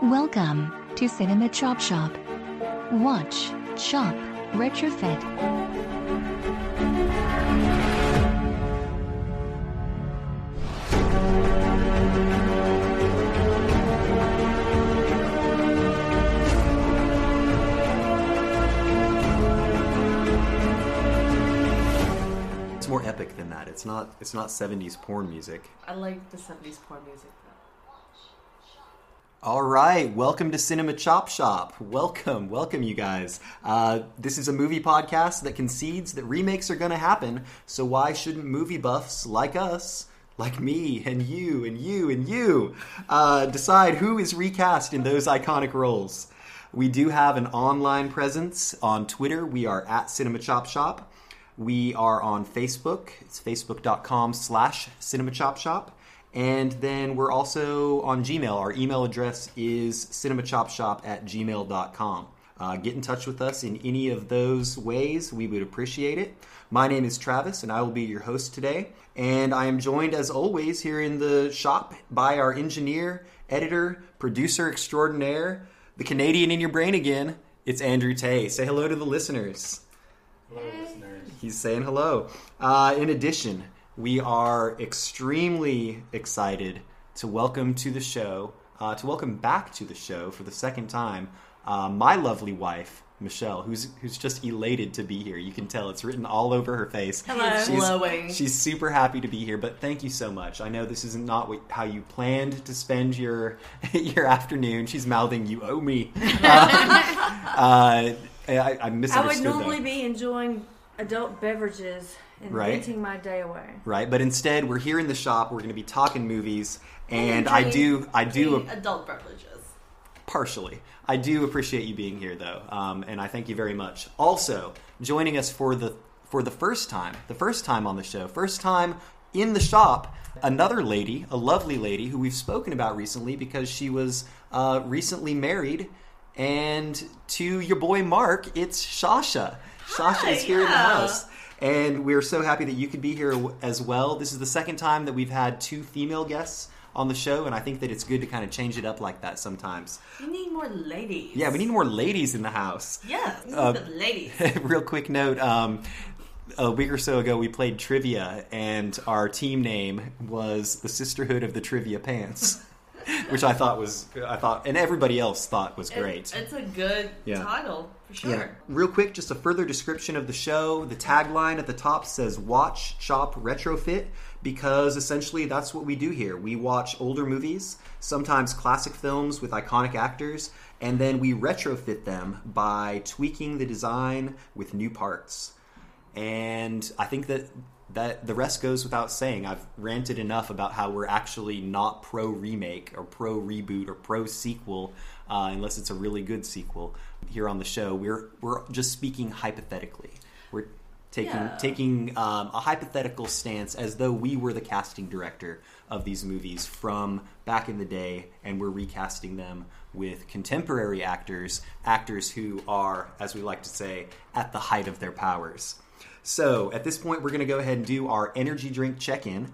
Welcome to Cinema Chop Shop. Watch, shop, retrofit. It's more epic than that. It's not 70s porn music. I like the 70s porn music though. All right, welcome to Cinema Chop Shop. Welcome you guys. This is a movie podcast that concedes that remakes are going to happen, so why shouldn't movie buffs like us, like me and you and you and you, decide who is recast in those iconic roles? We do have an online presence on Twitter. We are at Cinema Chop Shop. We are on Facebook. It's facebook.com/cinemachopshop. And then we're also on Gmail. Our email address is cinemachopshop@gmail.com. Get in touch with us in any of those ways. We would appreciate it. My name is Travis, and I will be your host today. And I am joined, as always, here in the shop by our engineer, editor, producer extraordinaire, the Canadian in your brain again. It's Andrew Tay. Say hello to the listeners. Hello, listeners. He's saying hello. In addition, we are extremely excited to welcome to the show, to welcome back to the show for the second time, my lovely wife, Michelle, who's just elated to be here. You can tell it's written all over her face. Hello. Glowing. She's super happy to be here, but thank you so much. I know this is not how you planned to spend your afternoon. She's mouthing, "You owe me." I misunderstood. I would normally be enjoying adult beverages and venting my day away. Right, but instead we're here in the shop. We're going to be talking movies, and I do adult beverages. Partially. I do appreciate you being here, though, and I thank you very much. Also, joining us for the first time on the show, first time in the shop, another lady, a lovely lady who we've spoken about recently because she was recently married, and to your boy Mark, it's Shasha. Shasha is here in the house. And we're so happy that you could be here as well. This is the second time that we've had two female guests on the show, and I think that it's good to kind of change it up like that sometimes. We need more ladies. Yeah, we need more ladies in the house. Yeah, we need the ladies. Real quick note, a week or so ago we played trivia, and our team name was the Sisterhood of the Trivia Pants. Which I thought, and everybody else thought was great. It's a good title, for sure. Yeah. Real quick, just a further description of the show. The tagline at the top says, "Watch, Shop, Retrofit," because essentially that's what we do here. We watch older movies, sometimes classic films with iconic actors, and then we retrofit them by tweaking the design with new parts. And I think that the rest goes without saying. I've ranted enough about how we're actually not pro-remake or pro-reboot or pro-sequel unless it's a really good sequel here on the show. We're just speaking hypothetically. We're taking a hypothetical stance as though we were the casting director of these movies from back in the day, and we're recasting them with contemporary actors who are, as we like to say, at the height of their powers. So, at this point, we're going to go ahead and do our energy drink check-in.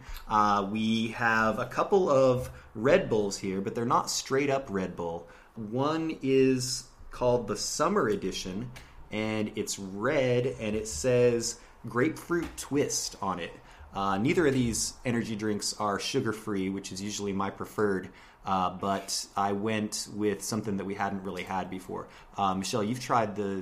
We have a couple of Red Bulls here, but they're not straight-up Red Bull. One is called the Summer Edition, and it's red, and it says Grapefruit Twist on it. Neither of these energy drinks are sugar-free, which is usually my preferred, but I went with something that we hadn't really had before. Michelle, you've tried the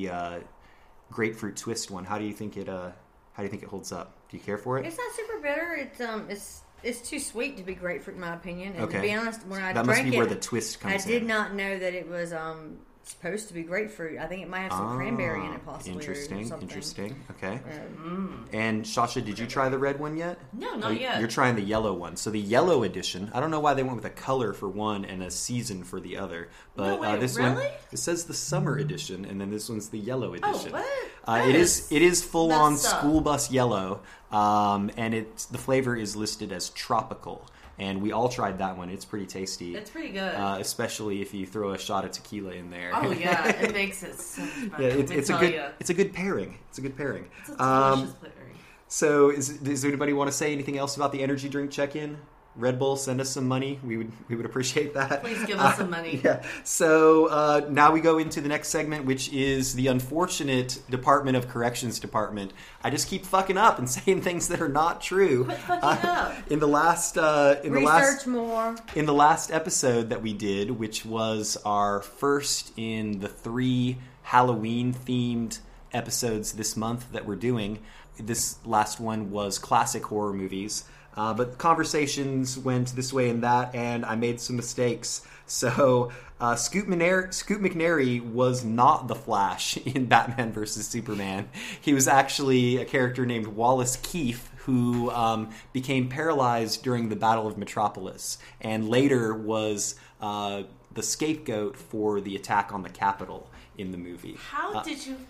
Grapefruit Twist one. How do you think it holds up? Do you care for it? It's not super bitter. It's too sweet to be grapefruit in my opinion. And okay. To be honest, when I that drank must be it, where the twist comes in. I did not know that it was supposed to be grapefruit. I think it might have some cranberry in it, possibly. Interesting. Or Interesting. Okay. And Shasha, did you try the red one yet? No, not yet. You're trying the yellow one. So the yellow edition. I don't know why they went with a color for one and a season for the other. But this really? one, it says the summer edition, and then this one's the yellow edition. Oh, what? It is full on school bus yellow, and the flavor is listed as tropical. And we all tried that one. It's pretty tasty. It's pretty good. Especially if you throw a shot of tequila in there. Oh, yeah. It makes it so much better. Yeah, it's a good pairing. It's a good pairing. It's a delicious pairing. So does anybody want to say anything else about the energy drink check-in? Red Bull, send us some money. We would appreciate that. Please give us some money. Yeah. So now we go into the next segment, which is the unfortunate Department of Corrections department. I just keep fucking up and saying things that are not true. Quit fucking up. In the last more. In the last episode that we did, which was our first in the 3 Halloween-themed episodes this month that we're doing, this last one was classic horror movies. But conversations went this way and that, and I made some mistakes. So Scoot McNairy was not the Flash in Batman vs. Superman. He was actually a character named Wallace Keefe, who became paralyzed during the Battle of Metropolis, and later was the scapegoat for the attack on the Capitol in the movie. How did you...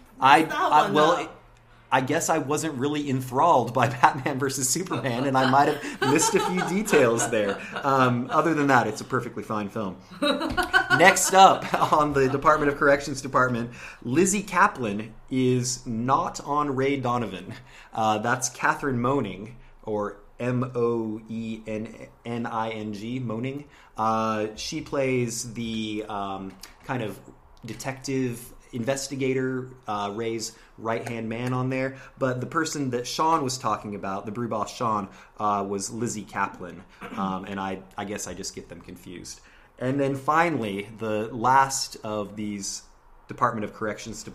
I guess I wasn't really enthralled by Batman vs. Superman, and I might have missed a few details there. Other than that, it's a perfectly fine film. Next up on the Department of Corrections department, Lizzie Kaplan is not on Ray Donovan. That's Catherine Moaning, or Moenning, Moaning. She plays the kind of detective investigator, Ray's right-hand man on there. But the person that Sean was talking about, the brew boss Sean, was Lizzie Kaplan. And I guess I just get them confused. And then finally, the last of these Department of Corrections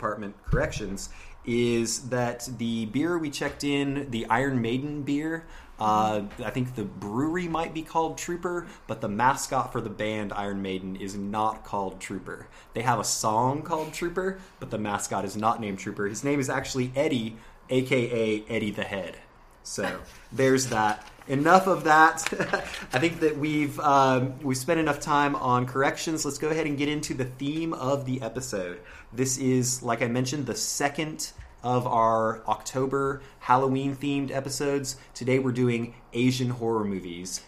is that the beer we checked in, the Iron Maiden beer, I think the brewery might be called Trooper, but the mascot for the band Iron Maiden is not called Trooper. They have a song called Trooper, but the mascot is not named Trooper. His name is actually Eddie, a.k.a. Eddie the Head. So there's that. Enough of that. I think that we've spent enough time on corrections. Let's go ahead and get into the theme of the episode. This is, like I mentioned, the second of our October Halloween-themed episodes. Today we're doing Asian horror movies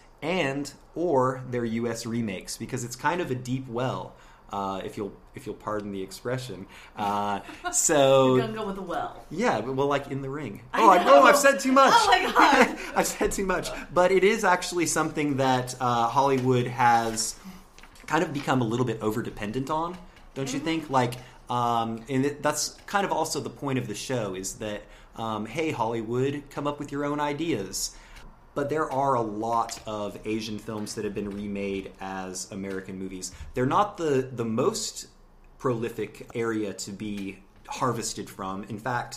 or their U.S. remakes, because it's kind of a deep well, if you'll pardon the expression. So you're gonna go with the well. Yeah, well, like in the ring. I know. I've said too much. Oh my god, I've said too much. But it is actually something that Hollywood has kind of become a little bit over-dependent on, don't you think? Like, and that's kind of also the point of the show, is that, hey, Hollywood, come up with your own ideas. But there are a lot of Asian films that have been remade as American movies. They're not the most prolific area to be harvested from. In fact,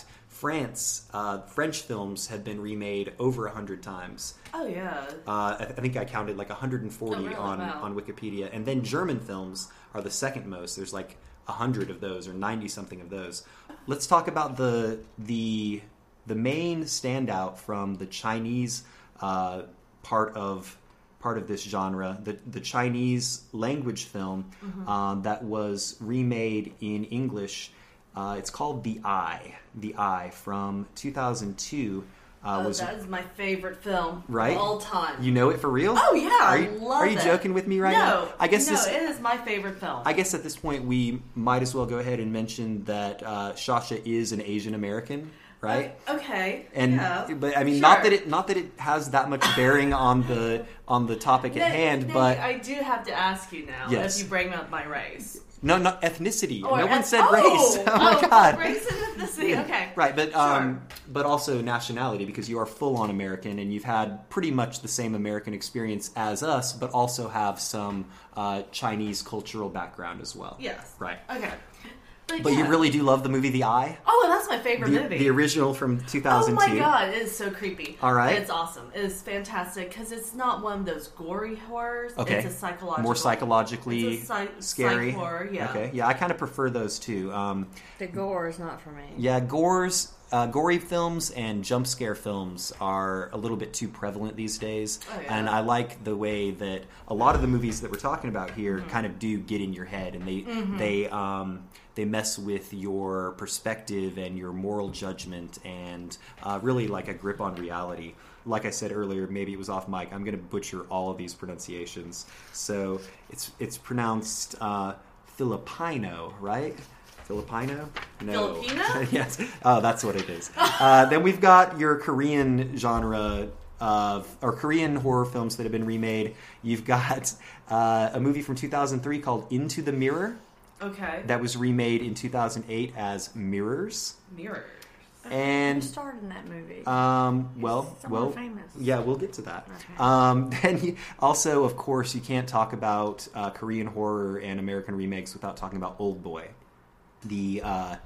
French films have been remade over 100 times. Oh, yeah. I think I counted like 140 really? on Wikipedia. And then German films are the second most. There's like 100 of those, or 90-something of those. Let's talk about the main standout from the Chinese part of this genre, the Chinese language film that was remade in English. It's called The Eye from 2002. That is my favorite film right? of all time. You know it for real? Oh yeah, I love it. Are you joking with me right now? I guess it is my favorite film. I guess at this point we might as well go ahead and mention that Sasha is an Asian American, right? Okay. And yeah, but I mean, sure. not that it has that much bearing on the topic at hand, but I do have to ask you now, yes, if you bring up my race. No, not ethnicity. Or no one said race. Oh my god. Race and ethnicity. Okay. Right, but sure. But also nationality, because you are full on American and you've had pretty much the same American experience as us, but also have some Chinese cultural background as well. Yes. Right. Okay. But you really do love the movie The Eye? Oh, that's my favorite movie. The original from 2002. Oh my god, it is so creepy. All right. It's awesome. It is fantastic, because it's not one of those gory horrors. Okay. It's a psychological. More psychologically it's a scary. Psych horror, yeah. Okay. Yeah, I kind of prefer those too. The gore is not for me. Yeah, gory films and jump scare films are a little bit too prevalent these days. Oh, yeah. And I like the way that a lot of the movies that we're talking about here kind of do get in your head, and they mess with your perspective and your moral judgment, and really like a grip on reality. Like I said earlier, maybe it was off mic, I'm going to butcher all of these pronunciations. So it's pronounced Filipino, right? Filipino? No. Filipino? Yes. Oh, that's what it is. Then we've got your Korean genre Korean horror films that have been remade. You've got a movie from 2003 called Into the Mirror Okay. that was remade in 2008 as Mirrors. Mirrors. And Who starred in that movie? Someone famous. yeah, we'll get to that. Okay. Then also, of course, you can't talk about Korean horror and American remakes without talking about Old Boy, the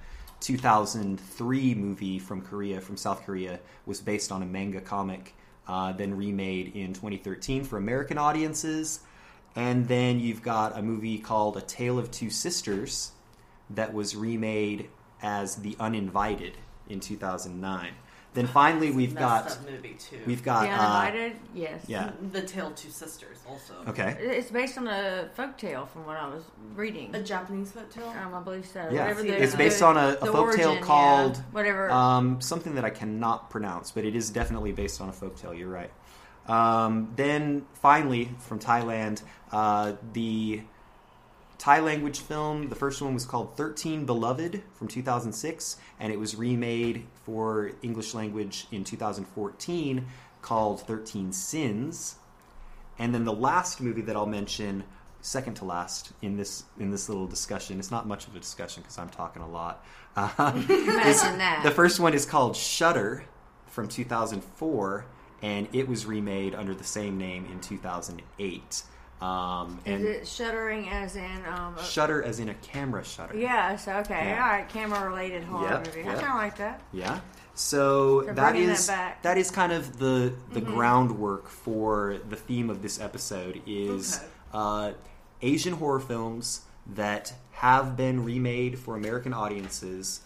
2003 movie from South Korea, was based on a manga comic, then remade in 2013 for American audiences. And then you've got a movie called A Tale of Two Sisters that was remade as The Uninvited in 2009. Then finally we've got Messed up movie too. we've got The Uninvited, yes. yeah. The Tale of Two Sisters also. Okay. It's based on a folktale from what I was reading. A Japanese folktale. I believe so. Yeah, Whatever it's based on a the folktale origin, called yeah, whatever. something that I cannot pronounce, but it is definitely based on a folktale. You're right. Then finally, from Thailand, the Thai language film. The first one was called 13 Beloved from 2006, and it was remade for English language in 2014 called 13 Sins. And then the last movie that I'll mention, second to last in this little discussion, it's not much of a discussion because I'm talking a lot. Imagine that. The first one is called Shudder from 2004, and it was remade under the same name in 2008. And Is it shuddering as in... Shudder as in a camera shutter. yeah, so okay. Yeah. All right, camera-related horror Yep, movie. yep. I kind of like that. Yeah. So They're that bringing is that back. that is kind of the groundwork for the theme of this episode is Asian horror films that have been remade for American audiences.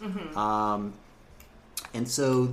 And so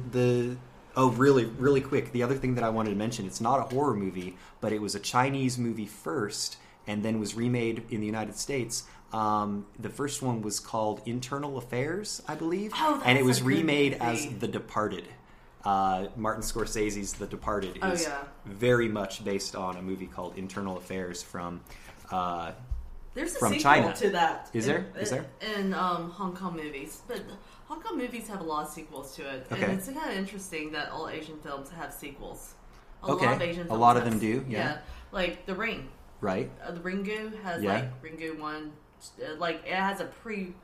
really quick, the other thing that I wanted to mention, it's not a horror movie, but it was a Chinese movie first and then was remade in the United States. The first one was called Internal Affairs, I believe. Oh, that's and it was a good remade movie. as The Departed. Martin Scorsese's The Departed is very much based on a movie called Internal Affairs from There's a from sequel China. to that. Is there? Is there? In Hong Kong movies. But Hong Kong movies have a lot of sequels to it. Okay. And it's kind of interesting that all Asian films have sequels. A Okay. lot of Asian A films lot of have- them do, yeah. Like The Ring. right? The Ringu has Yeah. like Ringu 1. Like it has a prequel.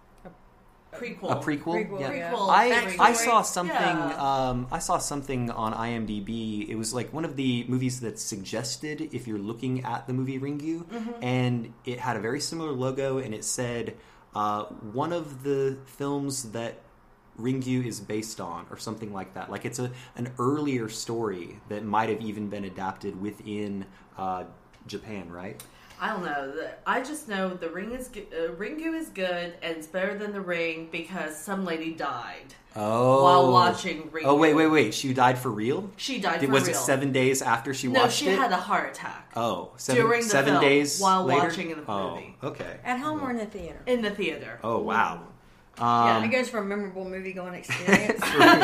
A prequel. Prequel, Yeah. yeah. Prequel I backstory. saw something. Yeah. I saw something on IMDb. It was like one of the movies that's suggested if you're looking at the movie Ringu, and it had a very similar logo, and it said one of the films that Ringu is based on, or something like that. Like it's an earlier story that might have even been adapted within Japan, right? I don't know. I just know the Ring is Ringu is good and it's better than the Ring because some lady died Oh, while watching Ringu. Oh wait! She died for real? She died for Was real. it 7 days after she No, watched she it? had a heart attack Oh, during the 7 film, days while later? watching in the movie. Oh, okay. At home or in the theater? in the theater. Oh, wow. It goes for a memorable movie-going experience.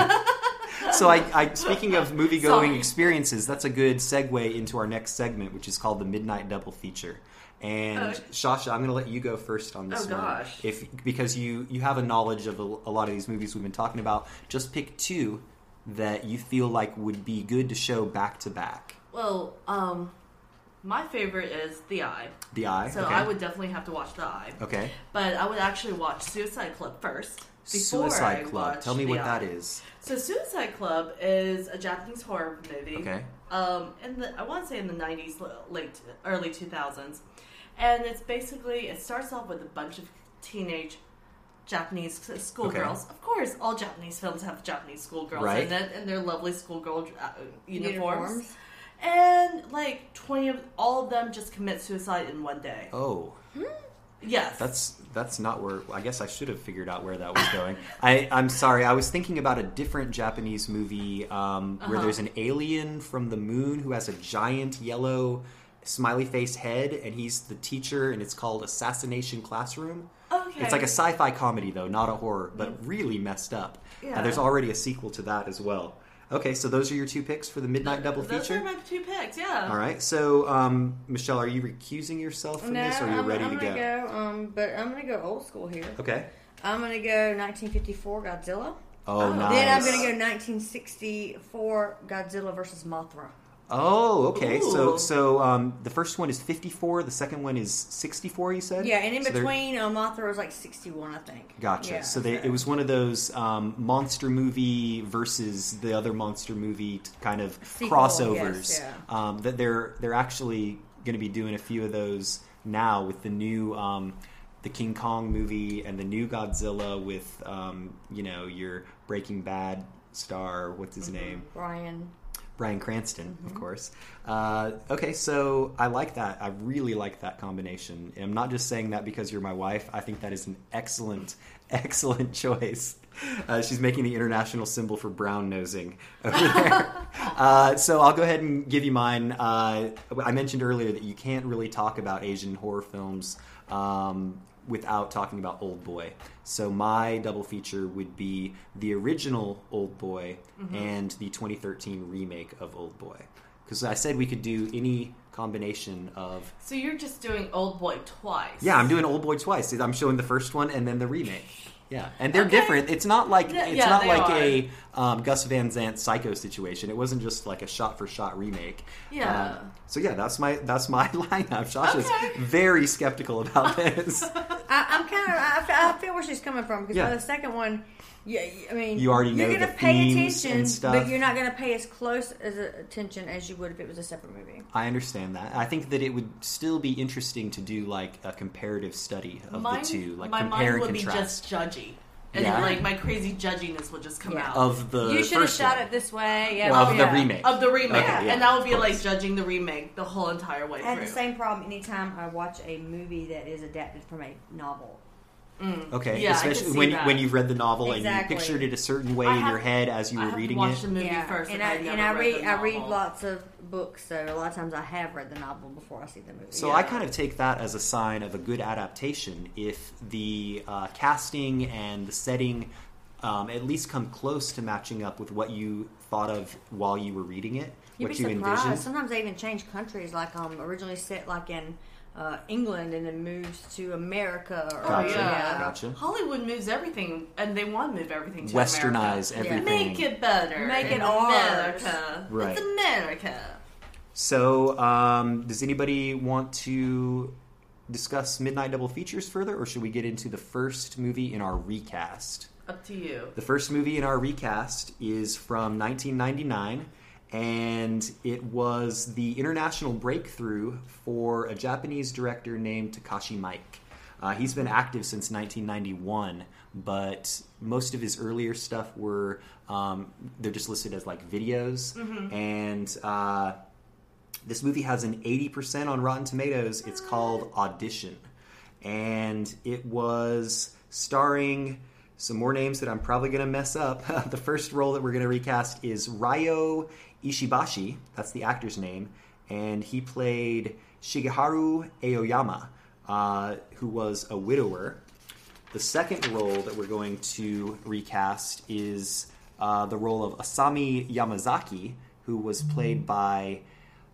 So I speaking of movie-going Sorry. experiences, that's a good segue into our next segment, which is called the Midnight Double Feature. And Shasha, I'm going to let you go first on this Oh, one. gosh. Because you have a knowledge of a lot of these movies we've been talking about. Just pick two that you feel like would be good to show back to back. Well, my favorite is The Eye. The Eye. So okay. I would definitely have to watch The Eye. Okay. But I would actually watch Suicide Club first. Before Suicide I Club. watch Tell me The what Eye. that is. So Suicide Club is a Japanese horror movie. Okay. I want to say in the 90s, early 2000s. And it's basically, it starts off with a bunch of teenage Japanese schoolgirls. Okay. Of course, all Japanese films have Japanese schoolgirls Right. in it, and their lovely schoolgirl uniforms. Uniforms. And like 20 of all of them just commit suicide in one day. Oh. Yes. That's not where... I guess I should have figured out where that was going. I'm sorry. I was thinking about a different Japanese movie where there's an alien from the moon who has a giant yellow smiley face head, and he's the teacher, and it's called Assassination Classroom. Okay. It's like a sci-fi comedy, though, not a horror, but really messed up. Yeah. There's already a sequel to that as well. Okay, so those are your two picks for the Midnight Double Those Feature? are my two picks, yeah. All right, so Michelle, are you recusing yourself from this, or are you ready to go? But I'm gonna go old school here. Okay. I'm gonna go 1954 Godzilla. Oh, nice. Then I'm going to go 1964 Godzilla versus Mothra. Oh, okay. Ooh. So the first one is 54. The second one is 64. You said. Yeah, and in So they're- between, Mothra was like 61, I think. Gotcha. Yeah, So it was one of those monster movie versus the other monster movie kind of Sequel, crossovers. yes, That they're actually going to be doing a few of those now with the new the King Kong movie and the new Godzilla with your Breaking Bad star. What's his name? Bryan Cranston, of course. Okay, so I like that. I really like that combination. And I'm not just saying that because you're my wife. I think that is an excellent, excellent choice. She's making the international symbol for brown nosing over there. So I'll go ahead and give you mine. I mentioned earlier that you can't really talk about Asian horror films without talking about Old Boy. So my double feature would be the original Old Boy and the 2013 remake of Old Boy. Because I said we could do any combination of... So you're just doing Old Boy twice. Yeah, I'm doing Old Boy twice. I'm showing the first one and then the remake. Yeah, and they're Okay. different. It's not like Yeah, it's not they like a Gus Van Sant Psycho situation. It wasn't just like a shot for shot remake. Yeah. So yeah, that's my lineup. Sasha's Okay. very skeptical about this. I'm kind of. I feel where she's coming from because Yeah. by the second one, yeah, I mean, You already you're know gonna the pay themes attention, and stuff. but you're not going to pay as close attention as you would if it was a separate movie. I understand that. I think that it would still be interesting to do like a comparative study of the two, like my compare mind and would contrast. be just judgy. And Yeah. like my crazy judginess would just come Yeah. out. Of the You should have first shot one. it this way. Yeah, Well, of the yeah. remake. Of the remake. Okay, yeah, And that would of be like course. judging the remake the whole entire way I have through. the same problem anytime I watch a movie that is adapted from a novel. Okay, Yeah, I could especially see when that. when you've read the novel Exactly. and you pictured it a certain way I in have- your head as you I were have reading watched it. the movie Yeah, first, and I I never read the read novel. lots of books, so a lot of times I have read the novel before I see the movie. So Yeah. I kind of take that as a sign of a good adaptation if the casting and the setting at least come close to matching up with what you thought of while you were reading it, You'd what be you surprised. envisioned. Sometimes they even change countries, like originally set like in England and then moves to America. Or, Gotcha. yeah. Gotcha. Hollywood moves everything, and they want to move everything to Westernize America. everything. Make it better. Make in it ours. America. Right. It's America. So, does anybody want to discuss Midnight Double Features further, or should we get into the first movie in our recast? Up to you. The first movie in our recast is from 1999, and it was the international breakthrough for a Japanese director named Takashi Miike. He's been active since 1991, but most of his earlier stuff were, they're just listed as like videos, and this movie has an 80% on Rotten Tomatoes. It's called Audition, and it was starring some more names that I'm probably going to mess up. The first role that we're going to recast is Ryo Ishibashi. That's the actor's name. And he played Shigeharu Aoyama, who was a widower. The second role that we're going to recast is the role of Asami Yamazaki, who was played by...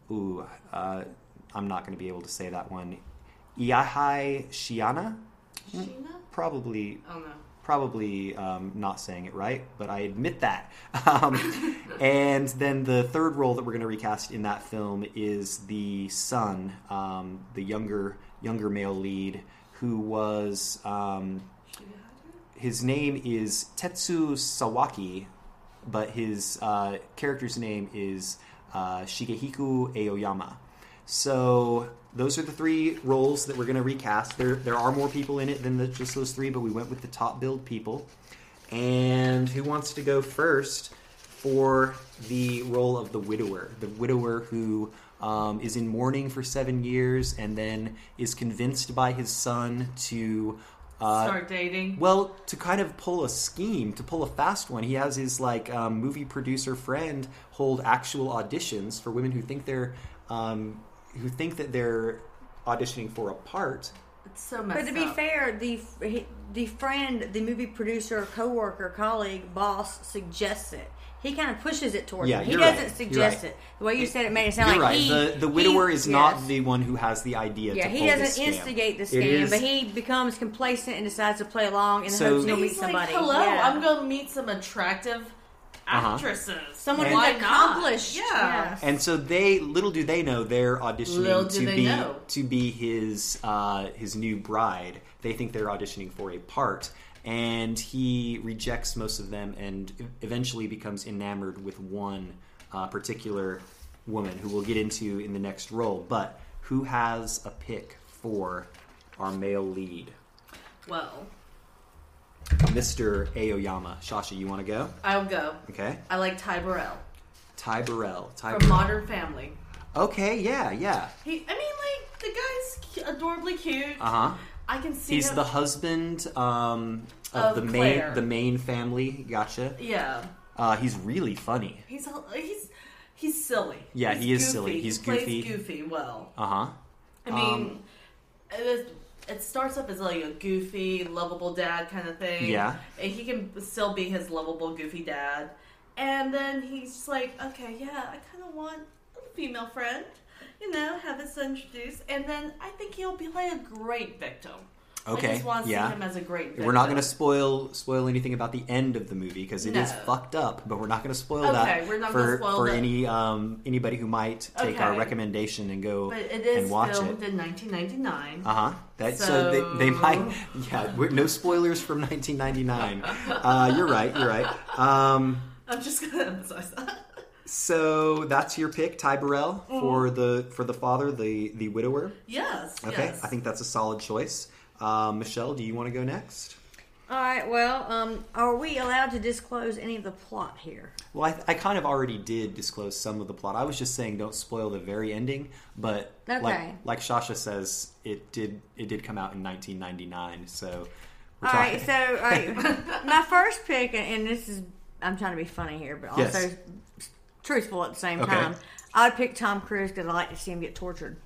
I'm not going to be able to say that one. Iahai Shiana? Sheena? Probably... Oh, no. Probably not saying it right, but I admit that. And then the third role that we're going to recast in that film is the son, the younger male lead, who was... his name is Tetsu Sawaki, but his character's name is Shigehiku Aoyama. So those are the three roles that we're going to recast. There are more people in it than just those three, but we went with the top billed people. And who wants to go first for the role of the widower? The widower who is in mourning for 7 years and then is convinced by his son to... Start dating. Well, to kind of pull a scheme, to pull a fast one. He has his movie producer friend hold actual auditions for women who think they're that they're auditioning for a part. It's so messed But to be up. fair, the friend, the movie producer, coworker, colleague, boss suggests it. he kind of pushes it towards Yeah, him. He you're doesn't right. suggest You're it. The way you said it made it sound You're like right. The widower is not yes. the one who has the idea Yeah, to he pull doesn't this scam. instigate the It scam, is- but he becomes complacent and decides to play along in the So- hopes he'll meet He's somebody. like, hello, Yeah. I'm going to meet some attractive actresses. Someone And- who's Why not? accomplished. Yeah. And so little do they know, they're auditioning Little do they know. to be his new bride. They think they're auditioning for a part, and he rejects most of them, and eventually becomes enamored with one particular woman who we'll get into in the next role. But who has a pick for our male lead? Well, Mr. Aoyama. Shasha, you want to go? I'll go. Okay. I like Ty Burrell Ty Burrell. from Modern Family. Okay, yeah. The guy's adorably cute. Uh-huh. I can see He's him. the husband of Of Claire. the main family. Gotcha. Yeah. He's really funny. He's silly. Yeah, He's he is goofy. silly. He's he plays goofy. goofy well. Uh-huh. I mean, it starts up as like a goofy, lovable dad kind of thing. Yeah. And he can still be his lovable, goofy dad. And then he's just like, okay, yeah, I kind of want a female friend. Have his son introduced. And then I think he'll be like a great victim. Okay, I just want to yeah. see him as a great victim. We're not going to spoil anything about the end of the movie because it is No. fucked up, but we're not going to spoil Okay, that we're not gonna spoil for that. anybody who might take our Okay. recommendation and go But it is and watch filmed it. in 1999. Uh-huh. So So- they might, no spoilers from 1999. You're right. I'm just going to emphasize that. So that's your pick, Ty Burrell, for the father, the widower. Yes. Okay, Yes. I think that's a solid choice. Michelle, do you want to go next? All right. Well, are we allowed to disclose any of the plot here? Well, I kind of already did disclose some of the plot. I was just saying don't spoil the very ending, but Okay. like Shasha says, it did come out in 1999. So we're All right. talking- So, my first pick, and this is, I'm trying to be funny here, but also Yes. truthful at the same Okay. time. I would pick Tom Cruise because I like to see him get tortured,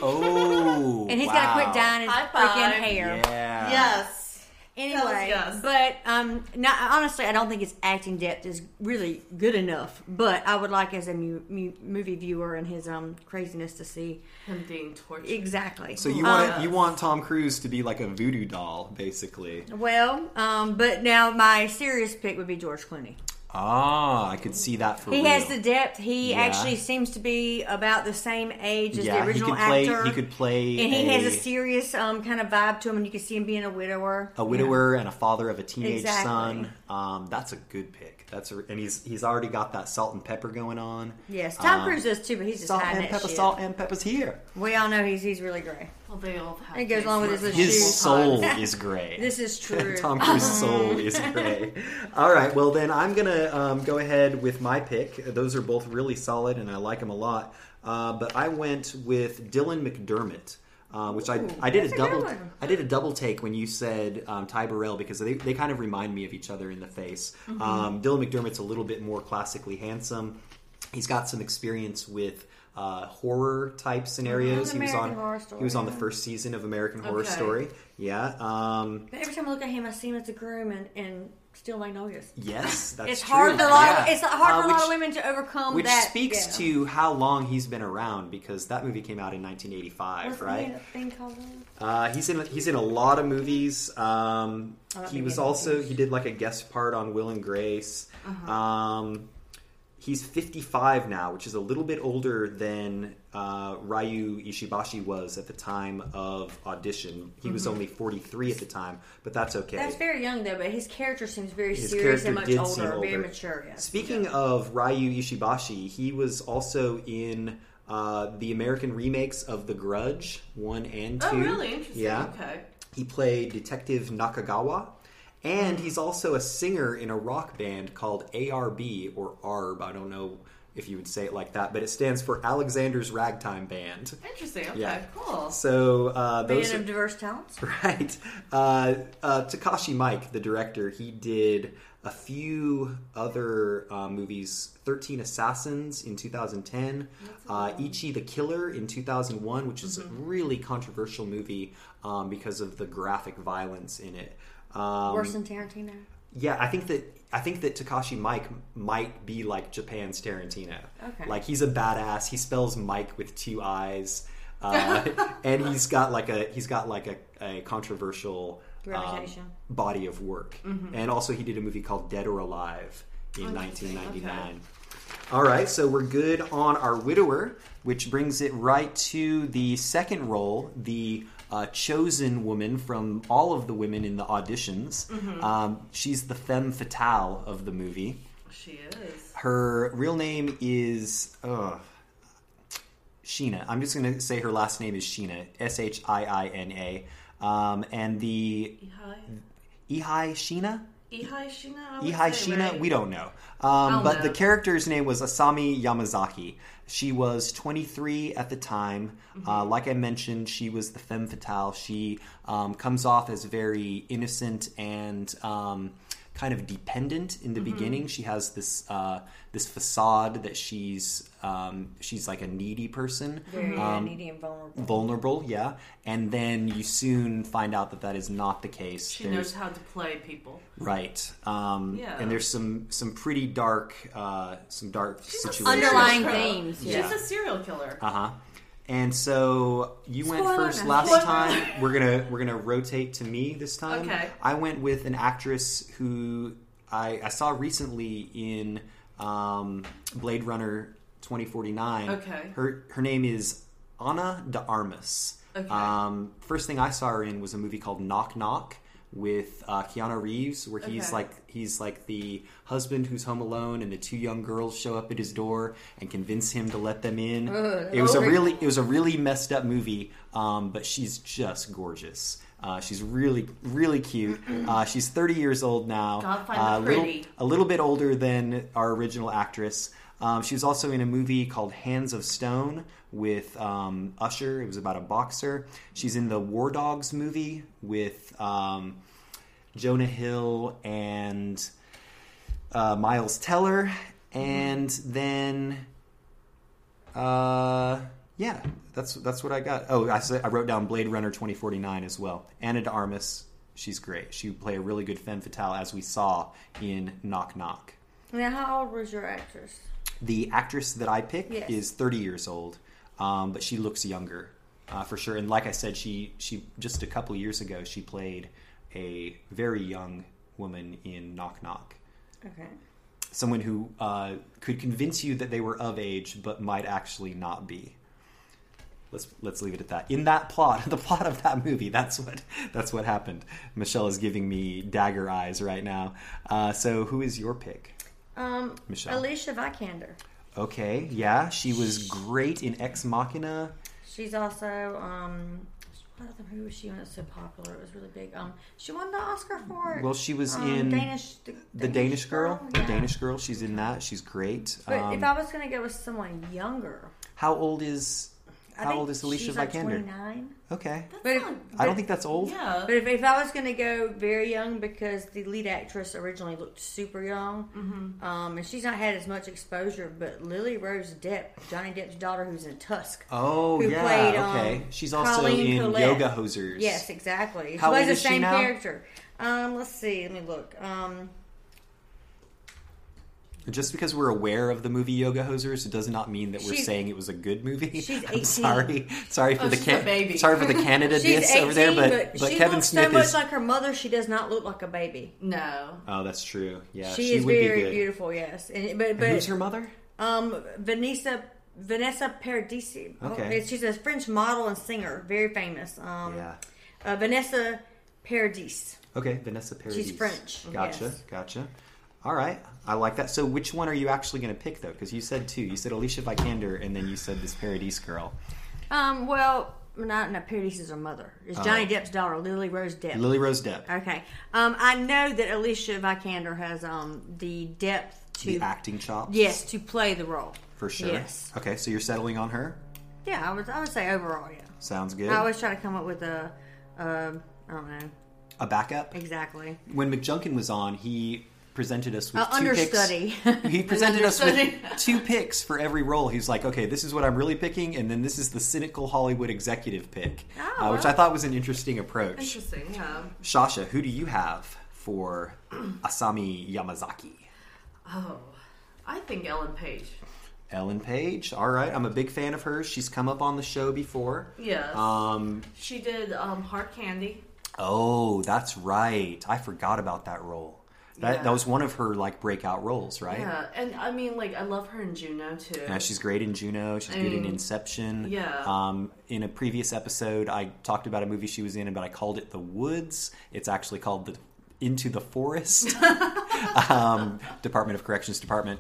oh, and he's got to quit dyeing his High freaking five. hair. Yeah. Yes. Anyway, Yes. but honestly, I don't think his acting depth is really good enough. But I would like, as a movie viewer and his craziness, to see Him being tortured. exactly. So you want Tom Cruise to be like a voodoo doll, basically? Well, but now my serious pick would be George Clooney. Ah, I could see that for He real. has the depth. He Yeah. actually seems to be about the same age as Yeah, the original he could play. actor. He could play, and he has a serious kind of vibe to him, and you can see him being a widower. a widower and a father of a teenage Exactly. son. That's a good pick. And he's already got that salt and pepper going on. Yes, Tom Cruise does too, but he's just Salt hiding and that pepper, shit. salt and pepper's here. We all know he's really great. Well, they all have. It goes along with his little His shoes. soul is gray. This is true. Tom Cruise's soul is gray. All right, well then I'm gonna go ahead with my pick. Those are both really solid, and I like them a lot. But I went with Dylan McDermott. Which I did that's a a double good one. I did a double take when you said Ty Burrell because they kind of remind me of each other in the face. Dylan McDermott's a little bit more classically handsome. He's got some experience with horror type scenarios. American Horror Story, he was on the yeah. first season of American Horror Okay. Story. Yeah. But every time I look at him, I see him as a groom and Steel Magnolias. Yes, that's It's true. hard for Yeah. it's hard for a lot Which- of women to overcome Which that. speaks yeah. to how long he's been around because that movie came out in 1985, What's the right? name of that thing called? He's in a lot of movies. He be was getting also confused. he did like a guest part on Will and Grace. Uh-huh. He's 55 now, which is a little bit older than Ryu Ishibashi was at the time of audition. He was only 43 at the time, but that's okay. That's very young though, but his character seems very His serious and character much did seem older, very older. mature. Yes. Speaking of Ryu Ishibashi, he was also in the American remakes of The Grudge 1 and 2. Oh, really? Interesting. Yeah. Okay. He played Detective Nakagawa, and he's also a singer in a rock band called ARB, or ARB, I don't know if you would say it like that, but it stands for Alexander's Ragtime Band. Interesting. Okay. Yeah. Cool. So those Band are... of diverse talents. Right. Takashi Miike, the director, he did a few other movies. 13 Assassins in 2010. Ichi the Killer in 2001, which is a really controversial movie because of the graphic violence in it. Worse than Tarantino. Yeah, I think I think that Takashi Mike might be like Japan's Tarantino. Okay. Like he's a badass. He spells Mike with 2 I's, and he's got like a controversial Reputation. body of work. And also he did a movie called Dead or Alive in 1999. Okay. All right, so we're good on our widower, which brings it right to the second role, the chosen woman from all of the women in the auditions. She's the femme fatale of the movie. She is. Her real name is Sheena. I'm just going to say her last name is Sheena, Shiina. And the Ihai? Ihai Sheena? Ihai Sheena? I would Ihai say, Sheena? right? We don't know. don't But know. the character's name was Asami Yamazaki. She was 23 at the time. Like I mentioned, she was the femme fatale. She comes off as very innocent and kind of dependent in the beginning. She has this this facade that she's like a needy person. Very needy and vulnerable. Vulnerable, yeah. And then you soon find out that that is not the case. She knows how to play people. Right. Yeah. And there's some pretty dark situations. Underlying Serial killer. themes, yeah. She's a serial killer. Uh-huh. And so you went Spoiler, first no. last Spoiler. time. We're gonna rotate to me this time. Okay. I went with an actress who I saw recently in Blade Runner 2049. Okay. Her name is Ana de Armas. Okay. First thing I saw her in was a movie called Knock Knock with Keanu Reeves, where he's Okay. like the husband who's home alone, and the 2 young girls show up at his door and convince him to let them in. It was a really messed up movie, but she's just gorgeous. She's really, really cute. She's 30 years old now. God, find the pretty. A little bit older than our original actress. She was also in a movie called Hands of Stone with Usher. It was about a boxer. She's in the War Dogs movie with Jonah Hill and Miles Teller. And then, yeah, that's what I got. Oh, I wrote down Blade Runner 2049 as well. Ana de Armas, she's great. She would play a really good femme fatale, as we saw in Knock Knock. Now, how old was your actress? The actress that I picked Yes. is 30 years old, but she looks younger for sure. And like I said, she just a couple years ago, she played a very young woman in Knock Knock. Okay. Someone who could convince you that they were of age, but might actually not be. Let's leave it at that. In that plot, the plot of that movie, that's what happened. Michelle is giving me dagger eyes right now. So who is your pick? Michelle. Alicia Vikander. Okay, yeah, she was great in Ex Machina. She's also what other movie was she in that's so popular? It was really big. She won the Oscar for it. Well, she was in the Danish Girl. Yeah. The Danish Girl. She's in that. She's great. But if I was going to go with someone younger, how old is I think Alicia she's Vikander? like 29. Okay, But I don't think that's old. Yeah. But if I was going to go very young, because the lead actress originally looked super young, and she's not had as much exposure, but Lily Rose Depp, Johnny Depp's daughter, who's in Tusk. Oh Who yeah, played, okay. She's also Colleen in Collette. Yoga Hosers. Yes, exactly. How she plays old the is she same now? character. Let's see. Let me look. Just because we're aware of the movie Yoga Hosers, it does not mean that we're She's- saying it was a good movie. she's I'm 18. sorry for the she's a baby. sorry for the Canada She's diss 18, over there, but she Kevin looks Smith so much is. like her mother. She does not look like a baby. No. Oh, that's true. Yeah, She is would be very good. beautiful. Yes, but And who's her mother? Vanessa Paradisi. Okay. She's a French model and singer, very famous. Yeah. Vanessa Paradis. Okay, Vanessa Paradis. She's French, Gotcha, yes. gotcha. All right, I like that. So, which one are you actually going to pick, though? Because you said 2. You said Alicia Vikander, and then you said this Paradis girl. Well, not Paradis is her mother. It's Johnny Depp's daughter, Lily Rose Depp. Lily Rose Depp. Okay. I know that Alicia Vikander has the depth to The acting chops. Yes, to play the role. For sure. Yes. Okay, so you're settling on her? Yeah, I would say overall, yeah. Sounds good. I always try to come up with I don't know A backup? exactly. When McJunkin was on, he presented us with 2 understudy. picks. He presented us with understudy. 2 picks for every role. He's like, okay, this is what I'm really picking, and then this is the cynical Hollywood executive pick, Oh, which well. I thought was an interesting approach. Interesting, yeah. Shasha, who do you have for Asami Yamazaki? Oh, I think Ellen Page. Ellen Page. All right. I'm a big fan of hers. She's come up on the show before. Yes. She did Hard Candy. Oh, that's right. I forgot about that role. That was one of her like breakout roles, right? Yeah, and I mean, like, I love her in Juno too. Yeah, she's great in Juno. She's good in Inception. Yeah. In a previous episode, I talked about a movie she was in, but I called it The Woods. It's actually called the Into the Forest. Department of Corrections Department.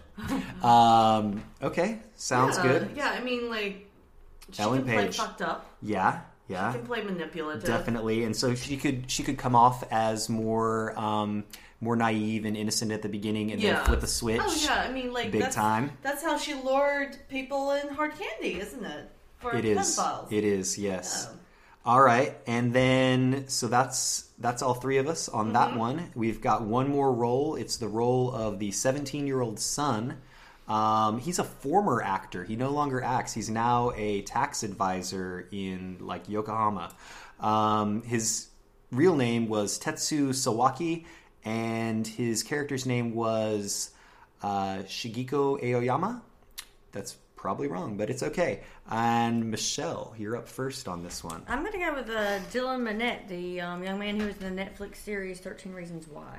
Okay, sounds good. Yeah, I mean, like, she Ellen can play Page. fucked up. Yeah. She can play manipulative. Definitely, and so she could come off as more naive and innocent at the beginning, and then flip a switch. Oh yeah, I mean, like, big time. That's how she lured people in Hard Candy, isn't it? For It is. pedophiles. It is. Yes. Yeah. All right, and then so that's all three of us on that one. We've got one more role. It's the role of the 17-year-old son. He's a former actor. He no longer acts. He's now a tax advisor in like Yokohama. His real name was Tetsu Sawaki, and his character's name was Shigeko Aoyama. That's probably wrong, but it's okay. And Michelle, you're up first on this one. I'm going to go with Dylan Minnette, the young man who was in the Netflix series 13 Reasons Why.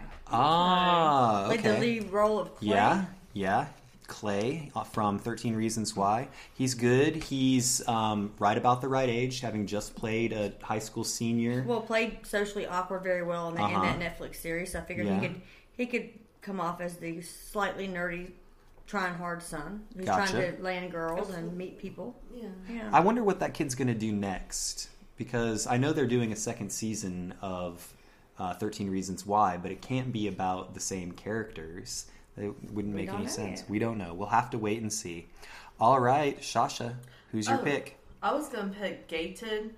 Okay. Played the lead role of Clay. Yeah. Clay from 13 Reasons Why. He's good. He's right about the right age, having just played a high school senior. Well, played socially awkward very well in that Netflix series. So I figured he could come off as the slightly nerdy, trying hard son who's trying to land girls and meet people. Yeah. I wonder what that kid's going to do next, because I know they're doing a second season of 13 Reasons Why, but it can't be about the same characters. It wouldn't make any sense. We don't know. We'll have to wait and see. All right, Shasha, who's your pick? I was going to pick Gaten.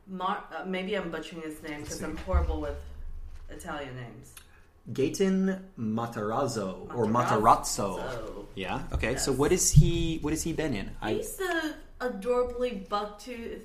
Maybe I'm butchering his name because I'm horrible with Italian names. Gaten Matarazzo or Matarazzo. Yeah. Okay. Yes. So what is he been in? He's the adorably buck-toothed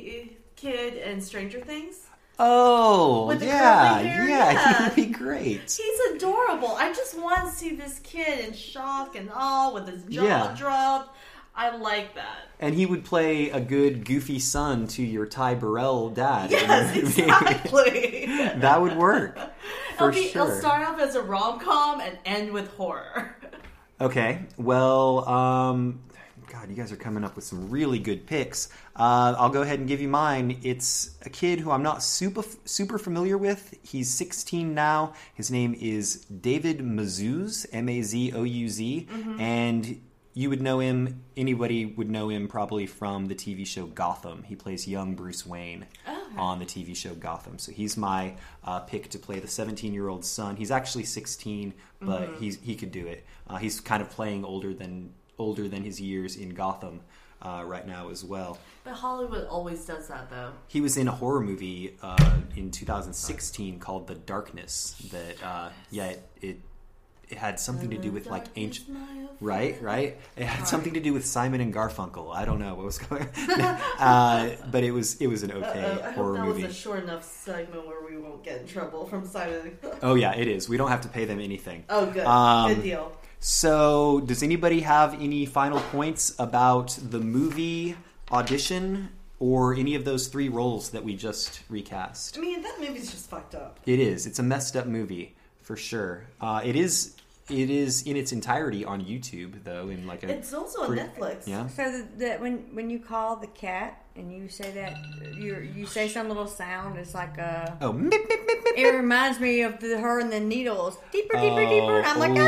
kid in Stranger Things. Oh, With the curly hair, yeah, he'd be great. He's adorable. I just want to see this kid in shock and awe with his jaw dropped. I like that. And he would play a good goofy son to your Ty Burrell dad. Yes, exactly. That would work. For sure. It'll start off as a rom-com and end with horror. Okay, well, God, you guys are coming up with some really good picks. I'll go ahead and give you mine. It's a kid who I'm not super familiar with. He's 16 now. His name is David Mazouz, M-A-Z-O-U-Z, and you would know him, anybody would know him probably from the TV show Gotham. He plays young Bruce Wayne on the TV show Gotham. So he's my pick to play the 17-year-old son. He's actually 16, but he could do it. He's kind of playing older than his years in Gotham right now as well. But Hollywood always does that, though. He was in a horror movie in 2016 called The Darkness. That it had something to do with like ancient, right? It had something to do with Simon and Garfunkel. I don't know what was going on, but it was an okay horror movie. That was a short enough segment where we won't get in trouble from Simon. Oh yeah, it is. We don't have to pay them anything. Oh, good. Good deal. So, does anybody have any final points about the movie Audition or any of those three roles that we just recast? I mean, that movie's just fucked up. It is. It's a messed up movie for sure. It is in its entirety on YouTube, though. It's also on Netflix. Yeah. So that when you call the cat and you say that you say some little sound, it's like a mip, mip, mip, mip, it reminds me of her and the needles, deeper. I'm like,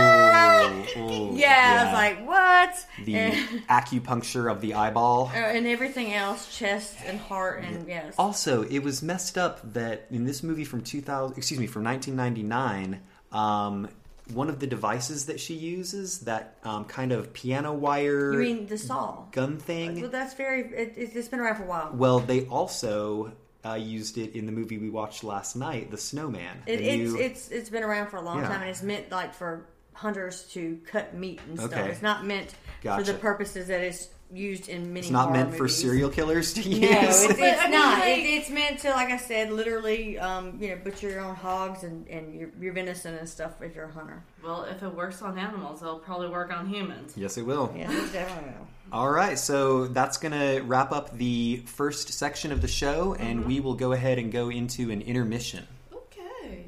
I was like, what? The acupuncture of the eyeball and everything else, chest and heart, and yes. Also, it was messed up that in this movie from 1999. One of the devices that she uses, that kind of piano wire... You mean the saw? Gun thing? Well, that's it's been around for a while. Well, they also used it in the movie we watched last night, The Snowman. It's been around for a long time, and it's meant like for hunters to cut meat and stuff. Okay. It's not meant for the purposes that it's used in many. It's not meant movies. for serial killers to use. No, it's not. Like, It's meant to, like I said, literally, butcher your own hogs and your venison and stuff if you're a hunter. Well, if it works on animals, it'll probably work on humans. Yes, it will. Yeah, it definitely will. All right, so that's going to wrap up the first section of the show, and we will go ahead and go into an intermission. Okay.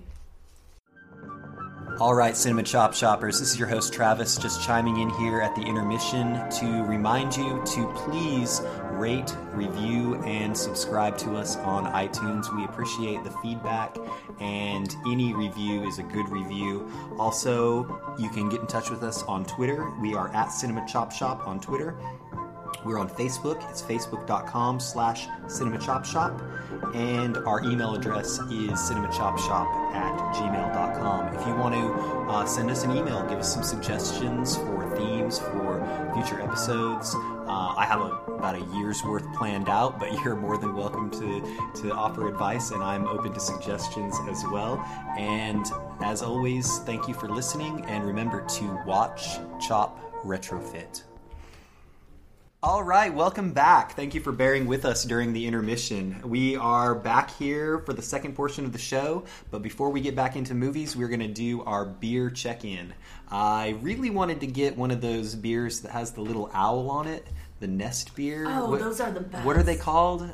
All right, Cinema Chop Shoppers, this is your host Travis, just chiming in here at the intermission to remind you to please rate, review, and subscribe to us on iTunes. We appreciate the feedback, and any review is a good review. Also, you can get in touch with us on Twitter. We are at Cinema Chop Shop on Twitter. We're on Facebook. It's facebook.com/cinemachopshop. And our email address is cinemachopshop@gmail.com. If you want to send us an email, give us some suggestions for themes for future episodes. I have about a year's worth planned out, but you're more than welcome to offer advice, and I'm open to suggestions as well. And as always, thank you for listening, and remember to watch, chop, retrofit. All right, welcome back. Thank you for bearing with us during the intermission. We are back here for the second portion of the show, but before we get back into movies, we're going to do our beer check-in. I really wanted to get one of those beers that has the little owl on it, the Nest beer. Oh, those are the best. What are they called?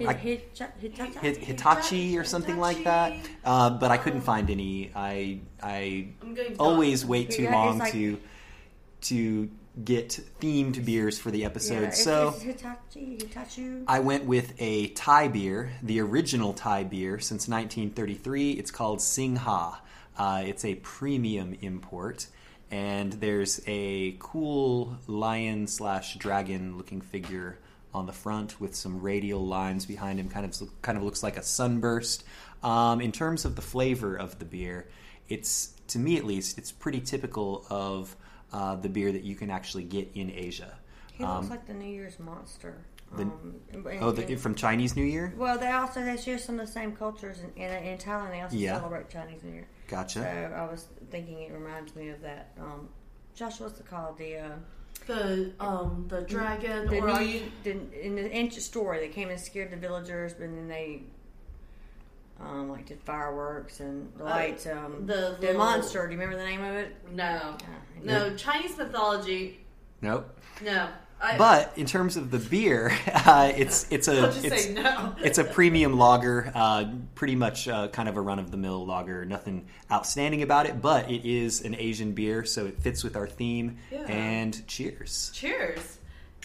Hitachi or something like that. But I couldn't find any. I always wait too long to get themed beers for the episode. Yeah, so Hitachi. I went with a Thai beer, the original Thai beer since 1933. It's called Singha. It's a premium import, and there's a cool lion/dragon looking figure on the front with some radial lines behind him. Kind of looks like a sunburst. In terms of the flavor of the beer, it's, to me at least, it's pretty typical of the beer that you can actually get in Asia. He looks like the New Year's monster. From Chinese New Year? Well, they share some of the same cultures in Thailand. They also celebrate Chinese New Year. Gotcha. So I was thinking it reminds me of that. Josh, what's it called? The dragon, in the ancient story, they came and scared the villagers, but then they did fireworks and lights. The monster. Do you remember the name of it? No. No. Chinese mythology. Nope. No. But in terms of the beer, it's a premium lager, pretty much kind of a run-of-the-mill lager. Nothing outstanding about it, but it is an Asian beer, so it fits with our theme. Yeah. And cheers. Cheers.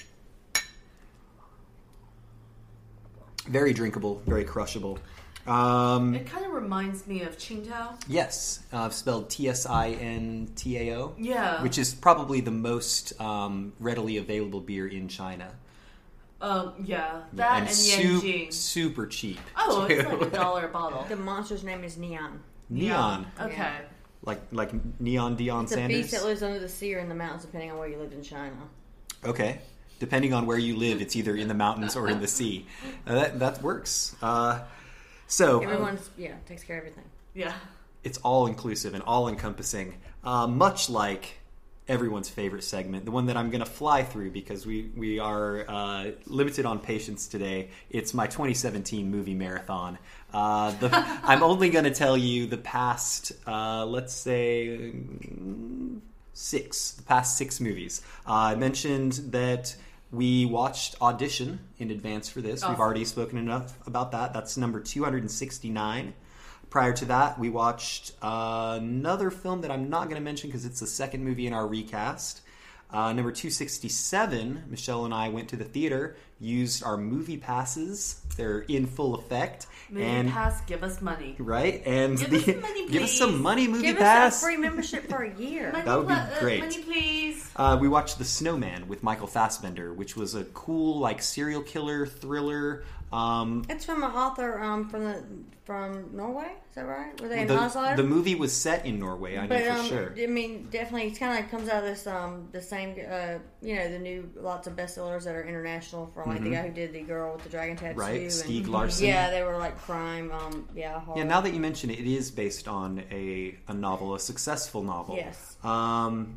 Very drinkable, very crushable. It kind of reminds me of Qingdao. Yes, spelled Tsintao. Yeah. Which is probably the most readily available beer in China. Yeah. That and Yanjing. Super cheap. Oh, too. It's like $1 a bottle. The monster's name is Neon. Neon. Okay. Yeah. Like Neon Deion Sanders? It's a beast that lives under the sea or in the mountains, depending on where you lived in China. Okay. Depending on where you live, it's either in the mountains or in the sea. That works. So everyone's takes care of everything. Yeah, it's all inclusive and all encompassing, much like everyone's favorite segment, the one that I'm going to fly through because we are limited on patience today. It's my 2017 movie marathon. I'm only going to tell you the past, let's say, the past six movies. I mentioned that we watched Audition in advance for this. We've already spoken enough about that. That's number 269. Prior to that, we watched another film that I'm not going to mention because it's the second movie in our recast. Number 267, Michelle and I went to the theater, used our movie passes. They're in full effect. Movie pass, give us money. Right? And give us some money, please. Give us some money, movie pass. Give us a free membership for a year. That would be great. Money, please. We watched The Snowman with Michael Fassbender, which was a cool, serial killer thriller. It's from an author from Norway. Is that right? Were they in Oslo? The movie was set in Norway. I know for sure. I mean, definitely, it's kind of comes out of this the same. The new lots of bestsellers that are international from the guy who did The Girl with the Dragon Tattoo, right? Stieg and, Larsson. Yeah, they were like crime. Horror. Yeah. Now that you mention it, it is based on a novel, a successful novel. Yes.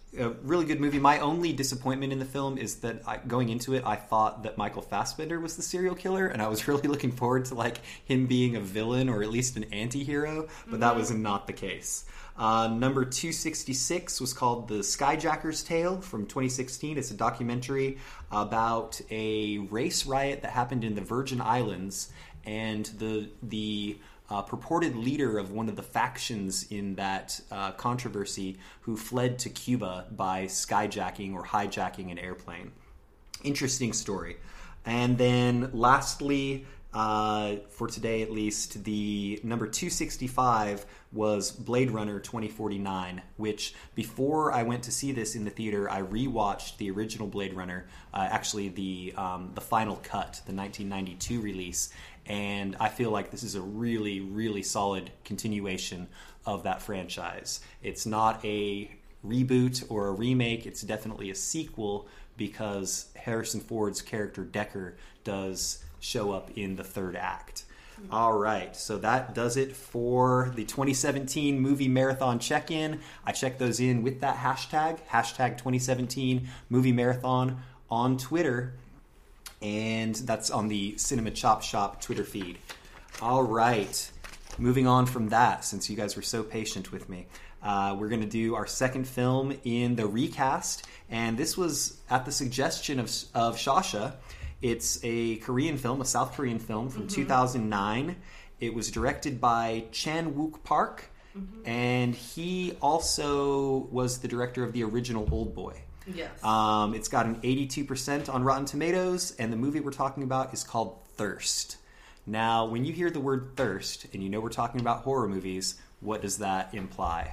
a really good movie. My only disappointment in the film is that going into it, I thought that Michael Fassbender was the serial killer, and I was really looking forward to like him being a villain or at least an anti-hero, but that was not the case. Number 266 was called The Skyjacker's Tale from 2016. It's a documentary about a race riot that happened in the Virgin Islands, and the purported leader of one of the factions in that controversy who fled to Cuba by skyjacking or hijacking an airplane. Interesting story. And then lastly, for today at least, the number 265 was Blade Runner 2049, which before I went to see this in the theater, I rewatched the original Blade Runner, actually the final cut, the 1992 release, and I feel like this is a really, really solid continuation of that franchise. It's not a reboot or a remake, it's definitely a sequel because Harrison Ford's character Deckard does show up in the third act. All right, so that does it for the 2017 movie marathon check-in. I checked those in with that hashtag 2017 movie marathon on Twitter, and that's on the Cinema Chop Shop Twitter feed. All right, moving on from that, since you guys were so patient with me, we're going to do our second film in the recast, and this was at the suggestion of Shasha. It's a Korean film, a South Korean film from 2009. It was directed by Chan Wook Park, and he also was the director of the original Oldboy. Yes. It's got an 82% on Rotten Tomatoes, and the movie we're talking about is called Thirst. Now, when you hear the word thirst, and you know we're talking about horror movies, what does that imply?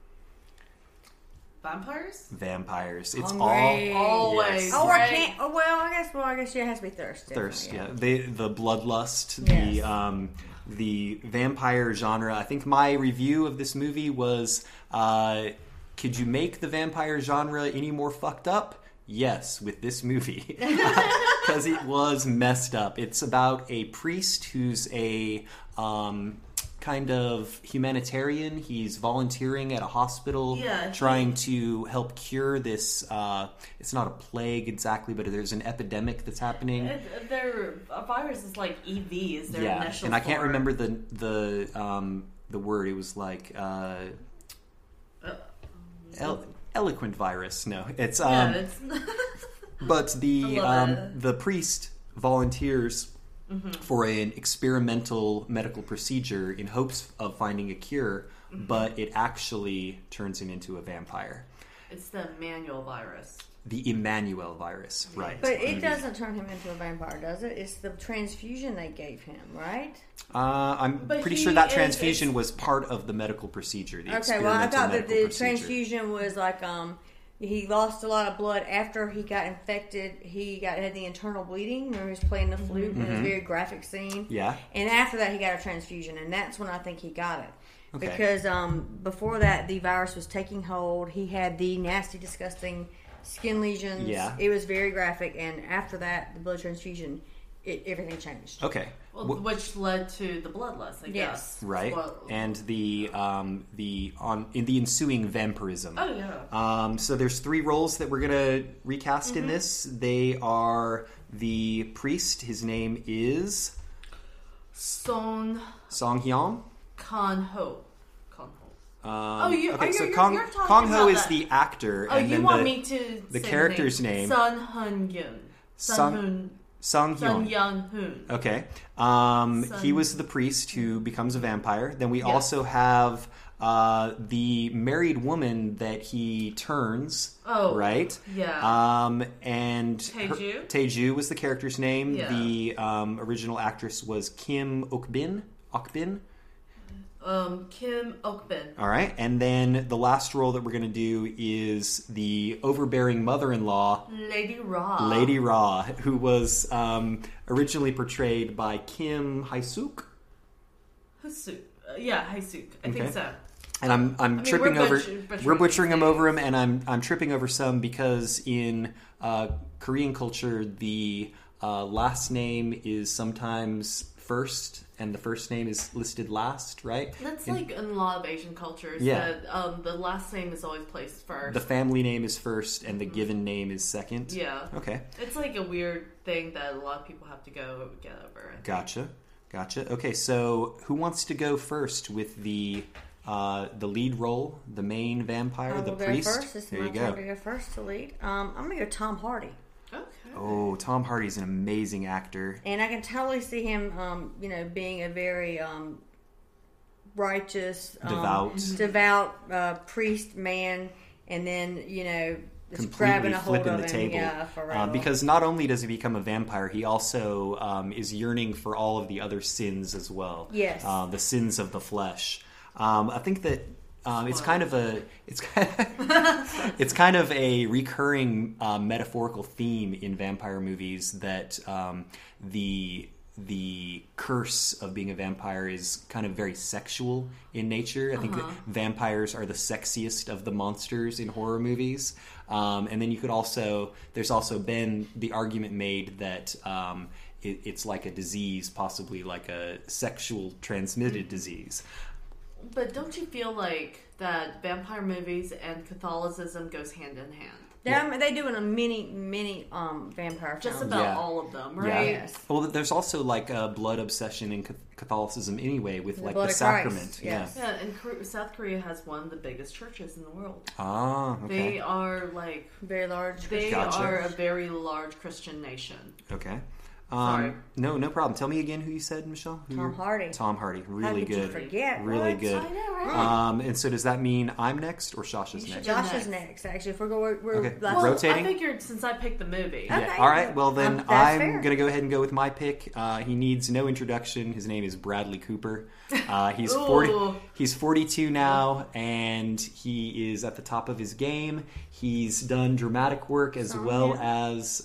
Vampires. It's Hungry. Always. Yes. Oh, I can't. Oh, I guess it has to be thirst. Thirst, yeah. Yeah. The bloodlust, Yes. the vampire genre. I think my review of this movie was, could you make the vampire genre any more fucked up? Yes, with this movie. Because it was messed up. It's about a priest who's a kind of humanitarian. He's volunteering at a hospital, trying to help cure this. It's not a plague exactly, but there's an epidemic that's happening. Their virus is like EV. Is their initial and I can't form. remember the word. It was like eloquent virus. No, it's it's but the priest volunteers for an experimental medical procedure in hopes of finding a cure, but it actually turns him into a vampire. It's the Emmanuel virus. The Emmanuel virus, right. But it doesn't turn him into a vampire, does it? It's the transfusion they gave him, right? I'm pretty sure that transfusion was part of the medical procedure. The Okay, well, I thought that the procedure. transfusion was like he lost a lot of blood after he got infected. He had the internal bleeding. Remember, he was playing the flute in a very graphic scene. Yeah. And after that, he got a transfusion, and that's when I think he got it. Okay. Because before that, the virus was taking hold. He had the nasty, disgusting skin lesions. Yeah. It was very graphic, and after that, the blood transfusion, everything changed. Okay. Well, which led to the bloodlust, I guess. Right. And the ensuing vampirism. Oh yeah. So there's 3 roles that we're gonna recast in this. They are the priest. His name is Song Hyun. Kang-ho. Okay, so you're Kang talking Ho about is that. the actor. Oh, and you then want me to the say character's name? Sun Hun-yoon. Sun Hyun. Young-hoon. Okay. He was the priest who becomes a vampire. Then we also have the married woman that he turns. Oh, right. Yeah. And Taeju. Taeju was the character's name. Yeah. The original actress was Kim Okbin. Kim Ok-bin. All right, and then the last role that we're going to do is the overbearing mother-in-law, Lady Ra. Lady Ra, who was originally portrayed by Kim Hae-suk. Hae-suk. Yeah, Hae-suk. I think so. And I'm tripping over. We're butchering these them over him, and I'm tripping over some because in Korean culture the last name is sometimes first, and the first name is listed last, right? That's like in a lot of Asian cultures. Yeah. That the last name is always placed first. The family name is first, and the given name is second. Yeah. Okay. It's like a weird thing that a lot of people have to go get over. Gotcha. Okay, so who wants to go first with the lead role, the main vampire, the priest? First. This is my turn to go first to lead. I'm going to go Tom Hardy. Okay. Oh, Tom Hardy's an amazing actor. And I can totally see him, being a very righteous, devout priest man, and then, just grabbing a hold of him. Table. Yeah, for real. Because not only does he become a vampire, he also is yearning for all of the other sins as well. Yes. The sins of the flesh. I think that it's kind of a recurring metaphorical theme in vampire movies that the curse of being a vampire is kind of very sexual in nature. I think that vampires are the sexiest of the monsters in horror movies. And then there's also been the argument made that it's like a disease, possibly like a sexual transmitted disease. But don't you feel like that vampire movies and Catholicism goes hand in hand? Yeah. They do in a many vampire films. Just about all of them, right? Yeah. Yes. Well, there's also like a blood obsession in Catholicism anyway, with like the sacrament. Yes. Yeah, and South Korea has one of the biggest churches in the world. Ah, okay. They are like very large. They are a very large Christian nation. Okay. Sorry. No problem. Tell me again who you said, Michelle. Tom Hardy. Tom Hardy. Really good. How could you forget? Really what? good. I know, right? And so does that mean I'm next or Shasha's next? Josh is next. Actually, if we're okay. I Rotating. figured since I picked the movie. Yeah. Okay. All right. Well, then I'm going to go ahead and go with my pick. He needs no introduction. His name is Bradley Cooper. He's 40. He's 42 now, and he is at the top of his game. He's done dramatic work as well as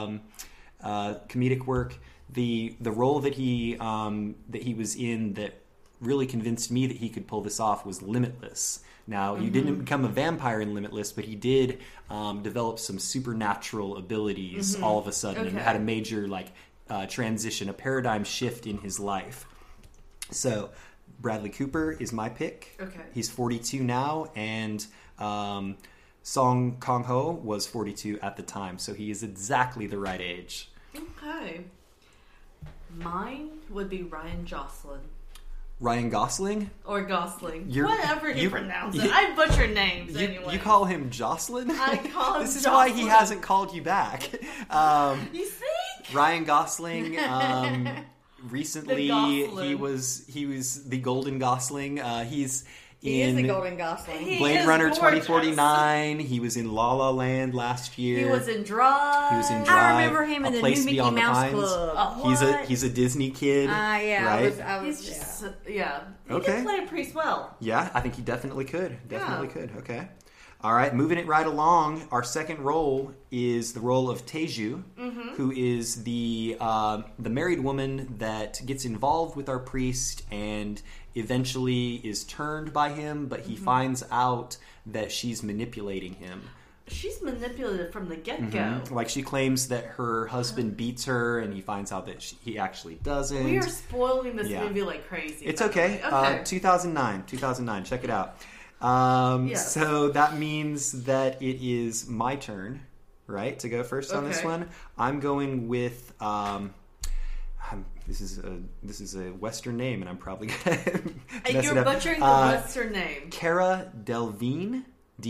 comedic work. The role that he was in that really convinced me that he could pull this off was Limitless. Now, he didn't become a vampire in Limitless, but he did develop some supernatural abilities all of a sudden, and had a major transition, a paradigm shift in his life. So, Bradley Cooper is my pick. Okay. He's 42 now, and Song Kang-ho was 42 at the time, so he is exactly the right age. Okay. Mine would be Ryan Gosling. Ryan Gosling? Or Gosling. Whatever you pronounce it. I butcher names anyway. You call him Jocelyn? I call him This is Jocelyn. why he hasn't called you back. You think? Ryan Gosling, recently he was the Golden Gosling. He is the Golden Gosling. Blade Runner 2049. He was in La La Land last year. He was in Drive. I remember him in the new Mickey Mouse Club. He's a Disney kid. Yeah, right? I was He's just, yeah. He Okay. can play a priest well. Yeah, I think he definitely could. Could. Okay. All right, moving it right along. Our second role is the role of Taeju, who is the married woman that gets involved with our priest and eventually is turned by him, but he finds out that she's manipulating him. She's manipulated from the get-go. Like, she claims that her husband beats her, and he finds out that he actually doesn't. We are spoiling this movie like crazy. It's okay. 2009. Check it out. Yes. So that means that it is my turn, right, to go first on this one. I'm going with this is a Western name, and I'm probably gonna mess You're it up. butchering the Western name. Cara Delevingne,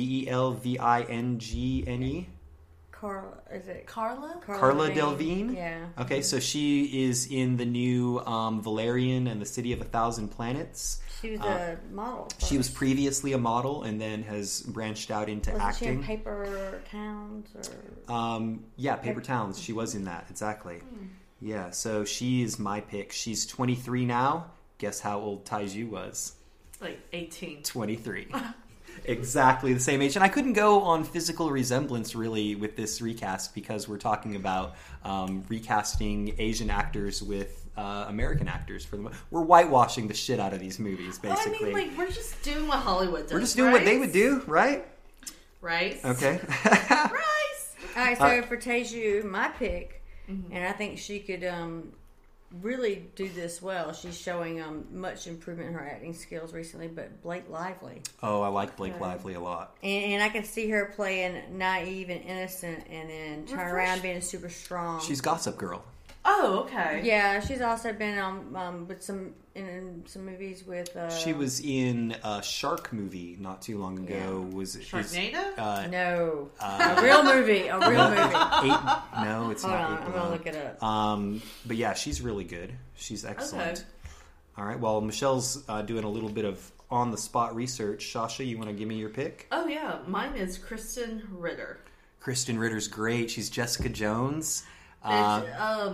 Delvingne. Carla Delevingne? Yeah. Okay, so she is in the new Valerian and the City of a Thousand Planets. She was a model. She was previously a model and then has branched out into acting. She in Paper Towns? Paper Towns. She was in that, exactly. Yeah, so she is my pick. She's 23 now. Guess how old Taeju was? Like 18. 23. Exactly the same age. And I couldn't go on physical resemblance, really, with this recast because we're talking about recasting Asian actors with American actors. We're whitewashing the shit out of these movies, basically. I mean, we're just doing what Hollywood does. We're just doing what they would do, right? Rice. Okay. Rice. All right, so for Taeju, my pick, and I think she could really do this well. She's showing much improvement in her acting skills recently. But Blake Lively. Oh, I like Blake Lively a lot. And I can see her playing naive and innocent, and then turn around being super strong. She's Gossip Girl. Oh, okay. Yeah, she's also been with in some movies with. She was in a shark movie not too long ago. Yeah. Was it Sharknado? No, a real movie. A real movie. No, it's Hold not. on, I'm gonna look it up. But yeah, she's really good. She's excellent. Okay. All right. Well, Michelle's doing a little bit of on the spot research. Shasha, you want to give me your pick? Oh yeah, mine is Kristen Ritter. Kristen Ritter's great. She's Jessica Jones. Yeah.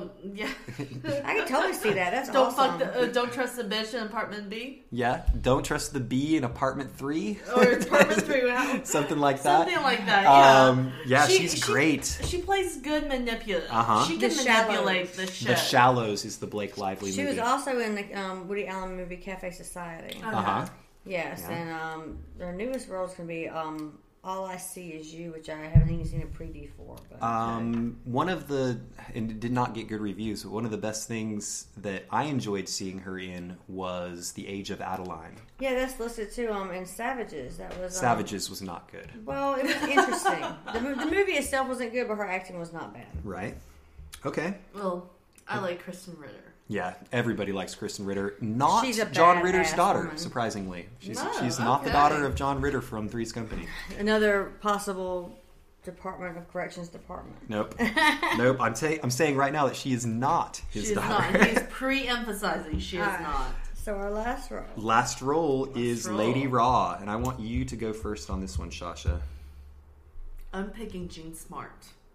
I can totally see that. That's awesome. Don't trust the bitch in apartment B. Yeah. Don't trust the bee in apartment 3. Or apartment 3. Something like that. Something like that. Yeah. Yeah, she's great. She plays good manipulator. She can The manipulate Shallows. the shit. The Shallows is the Blake Lively She movie. was also in the Woody Allen movie Cafe Society. Okay. Yes, Yeah. and their newest role is going to be All I See Is You, which I haven't even seen a preview for. But One of the, and it did not get good reviews, but one of the best things that I enjoyed seeing her in was The Age of Adeline. yeah, that's listed too. In Savages, that was Savages was not good. Well, it was interesting. the movie itself wasn't good, but her acting was not bad. Right. Okay. Well, I like Kristen Ritter. Yeah, everybody likes Kristen Ritter. Not She's a John Ritter's badass daughter, woman. surprisingly. She's No, not the okay. daughter of John Ritter from Three's Company. Another possible Department of Corrections department. Nope. Nope. I'm saying right now that she is not his She is daughter. not. He's pre-emphasizing she is All right. not. So our last role. Last role is role. Lady Raw, and I want you to go first on this one, Shasha. I'm picking Jean Smart.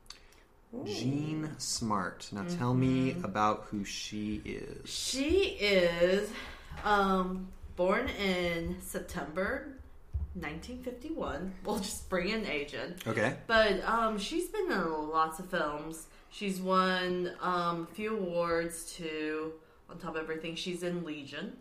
Jean Smart. Now tell me about who she is. She is born in September 1951. We'll just bring in age in. Okay. But she's been in lots of films. She's won a few awards too. On top of everything, she's in Legion.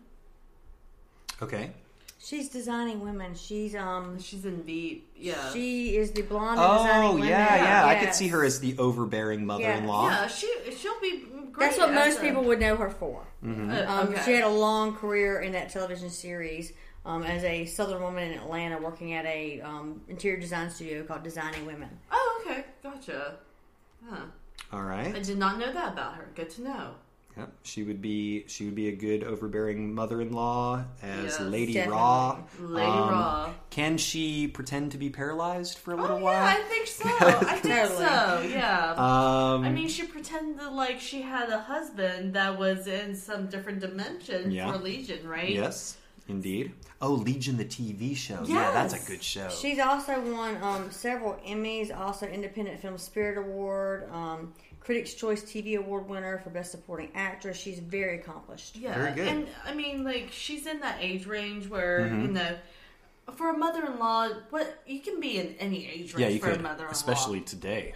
Okay. She's designing women. She's in Veep. Yeah. She is the blonde in designing Oh, women. yeah. I could Yes. see her as the overbearing mother-in-law. Yeah, she'll be great. That's what as most a- people would know her for. Okay. She had a long career in that television series as a Southern woman in Atlanta, working at a interior design studio called Designing Women. Oh, okay, gotcha. Huh. All I right. did not know that about her. Good to know. Yep. She would be a good overbearing mother-in-law as Yes, Lady definitely. Raw. Lady Raw. Can she pretend to be paralyzed for a little Oh, while? yeah, I think so. I think Totally. so, yeah. Um, I mean, she pretended like she had a husband that was in some different dimension Yeah. for Legion, right? yes, indeed. Oh, Legion, the TV show. Yeah, that's a Yes. good show. She's also won several Emmys, also Independent Film Spirit Award, Critics' Choice TV Award winner for Best Supporting Actress. She's very accomplished. Yeah. Very good. And, I mean, like, she's in that age range where, you know, for a mother-in-law, you can be in any age range yeah, you for a could, mother-in-law. especially today.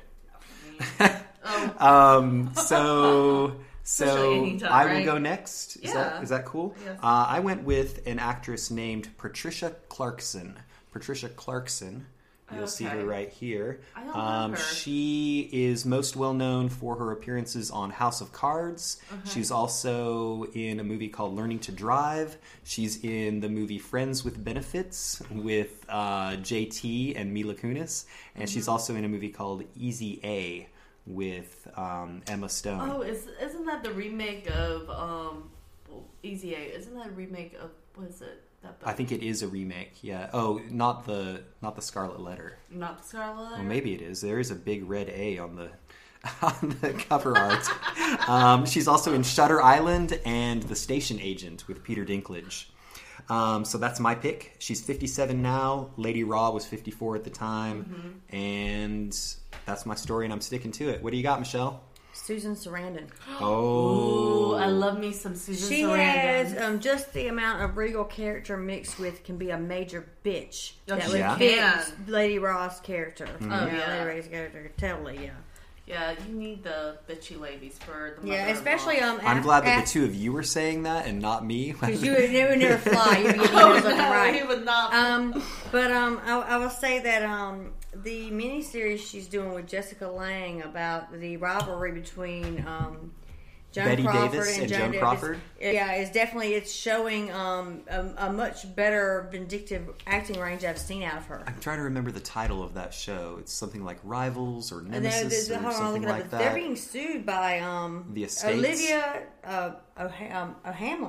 I mean, So Especially anytime, I will right? go next. Yeah. Is that cool? Yes. I went with an actress named Patricia Clarkson. Patricia Clarkson. You'll see her Okay. right here. I don't know her. She is most well known for her appearances on House of Cards. She's also in a movie called Learning to Drive. She's in the movie Friends with Benefits with JT and Mila Kunis. And she's also in a movie called Easy A with Emma Stone. Oh, isn't that the remake of Easy A? Isn't that a remake of, what is it? That book? I think it is a remake. Yeah. Oh, not the Scarlet Letter. Not the Scarlet Letter? Well, maybe it is. There is a big red A on the cover art. She's also in Shutter Island and The Station Agent with Peter Dinklage. So that's my pick. She's 57 now. Lady Raw was 54 at the time. And that's my story, and I'm sticking to it. What do you got, Michelle? Susan Sarandon. Ooh, I love me some Susan She Sarandon. has just the amount of regal character mixed with can be a major bitch. Oh, That she would Yeah. fit can. Lady Ross' character. yeah. Lady Ross' character. Totally, yeah. Yeah, you need the bitchy ladies for the Yeah, mother-in-law. especially I'm glad that the two of you were saying that and not me. because you would never fly. You would get Oh, emails left and no, right. he would not. I will say that the miniseries she's doing with Jessica Lange about the rivalry between Betty Davis and Joan Crawford. It's showing a much better vindictive acting range I've seen out of her. I'm trying to remember the title of that show. It's something like Rivals or Nemesis or something like that. They're being sued by the estates. Olivia O'Hamlin.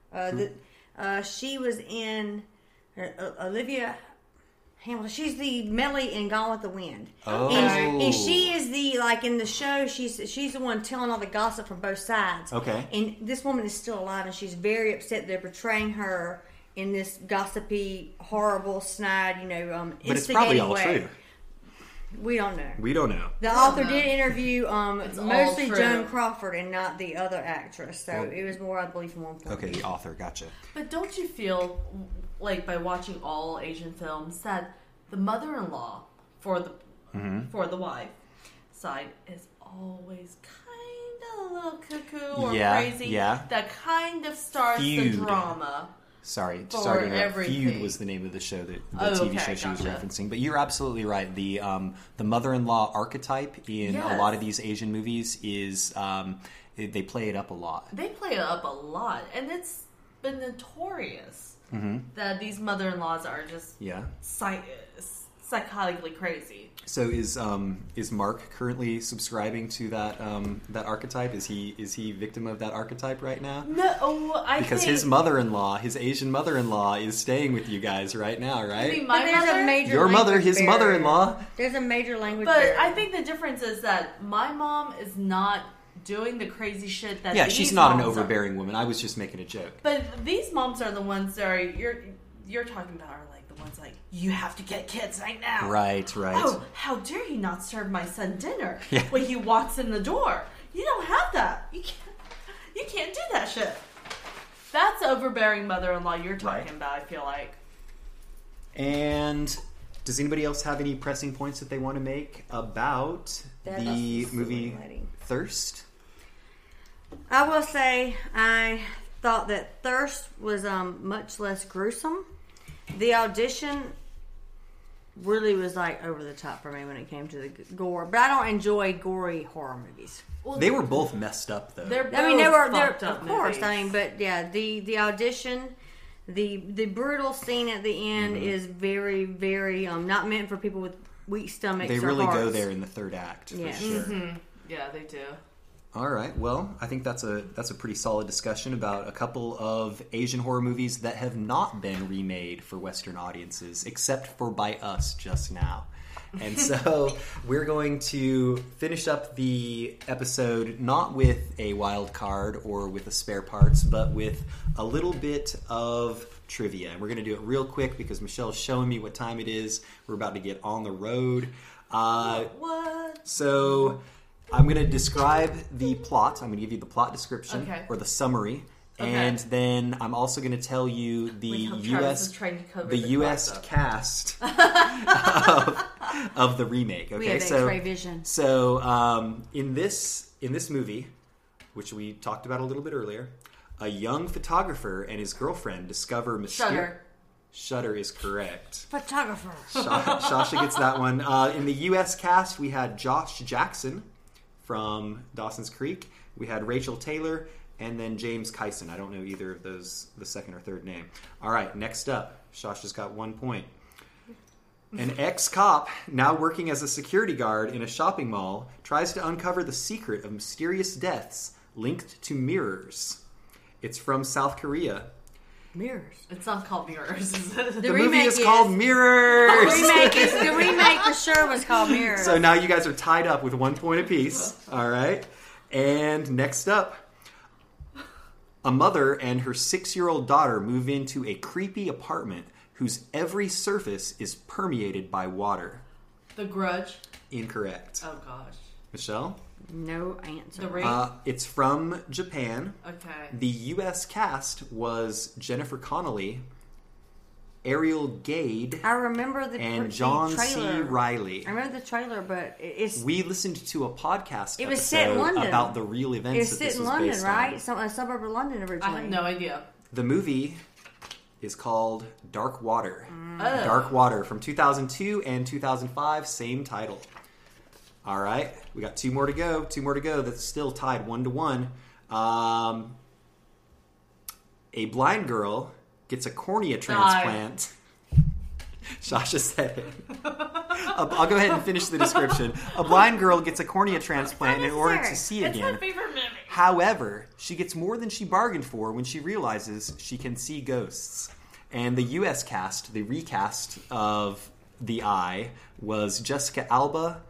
She was in Olivia Hamilton. She's the Melly in Gone with the Wind. Oh. And she is in the show, she's the one telling all the gossip from both sides. Okay. And this woman is still alive, and she's very upset they're portraying her in this gossipy, horrible, snide, but it's probably all way. True. We don't know. We don't know. The author did interview mostly true. Joan Crawford and not the other actress. So it was more, I believe, from one point. Okay, the author. Gotcha. But don't you feel like by watching all Asian films that the mother-in-law for the wife side is always kind of a little cuckoo or crazy? Yeah. That kind of starts the drama. Sorry, everything. Feud was the name of the show the TV show she was referencing. But you're absolutely right. The mother-in-law archetype in a lot of these Asian movies is they play it up a lot. They play it up a lot, and it's been notorious that these mother-in-laws are just psychotically crazy. So is Mark currently subscribing to that archetype? Is he victim of that archetype right now? No, because his mother-in-law, his Asian mother-in-law, is staying with you guys right now, right? You mean Your mother, his mother-in-law. There's a major language barrier. But I think the difference is that my mom is not doing the crazy shit that these she's not an moms overbearing woman. I was just making a joke. But these moms are the ones that are you're talking about are like the ones like, you have to get kids right now. Right. Oh, how dare he not serve my son dinner when he walks in the door? You don't have that. You can't do that shit. That's overbearing mother-in-law you're talking about, I feel like. And does anybody else have any pressing points that they want to make about the movie Thirst? I will say I thought that Thirst was much less gruesome. The audition really was over the top for me when it came to the gore, but I don't enjoy gory horror movies. Well, they were both messed up though. They're of course. Movies. But yeah, the audition, the brutal scene at the end is very, very not meant for people with weak stomachs. They really or hearts. go there in the third act for sure. Mm-hmm. Yeah, they do. All right. Well, I think that's a pretty solid discussion about a couple of Asian horror movies that have not been remade for Western audiences, except for by us just now. And so we're going to finish up the episode not with a wild card or with a spare parts, but with a little bit of trivia. And we're going to do it real quick because Michelle's showing me what time it is. We're about to get on the road. What? So I'm going to describe the plot. I'm going to give you the plot description or the summary. Okay. And then I'm also going to tell you the U.S. cast of the remake. Okay, we have X-ray vision. So in this movie, which we talked about a little bit earlier, a young photographer and his girlfriend discover mysterious. Shutter is correct. Photographer. Sasha gets that one. In the U.S. cast, we had Josh Jackson from Dawson's Creek. We had Rachel Taylor. And then James Kyson. I don't know either of those, the second or third name. All right, next up. Shasha's got 1 point. An ex-cop, now working as a security guard in a shopping mall, tries to uncover the secret of mysterious deaths linked to mirrors. It's from South Korea. Mirrors. It's not called Mirrors. The movie is called Mirrors. The remake for sure was called Mirrors. So now you guys are tied up with 1 point apiece. All right. And next up. A mother and her 6-year-old daughter move into a creepy apartment whose every surface is permeated by water. The Grudge? Incorrect. Oh, gosh. Michelle? No answer. The Ring? It's from Japan. Okay. The U.S. cast was Jennifer Connelly, Ariel Gade, I remember and John trailer. C. Reilly. I remember the trailer, but we listened to a podcast. It was set in London about the real events. It was set in London, right? A suburb of London originally. I have no idea. The movie is called Dark Water. Oh. Dark Water from 2002 and 2005, same title. All right, we got 2 more to go. 2 more to go. That's still tied 1-1. A blind girl gets a cornea transplant. Sasha said it. I'll go ahead and finish the description. A blind girl gets a cornea transplant in order to see again. It's my favorite movie. However, she gets more than she bargained for when she realizes she can see ghosts. And the U.S. cast, the recast of The Eye, was Jessica Alba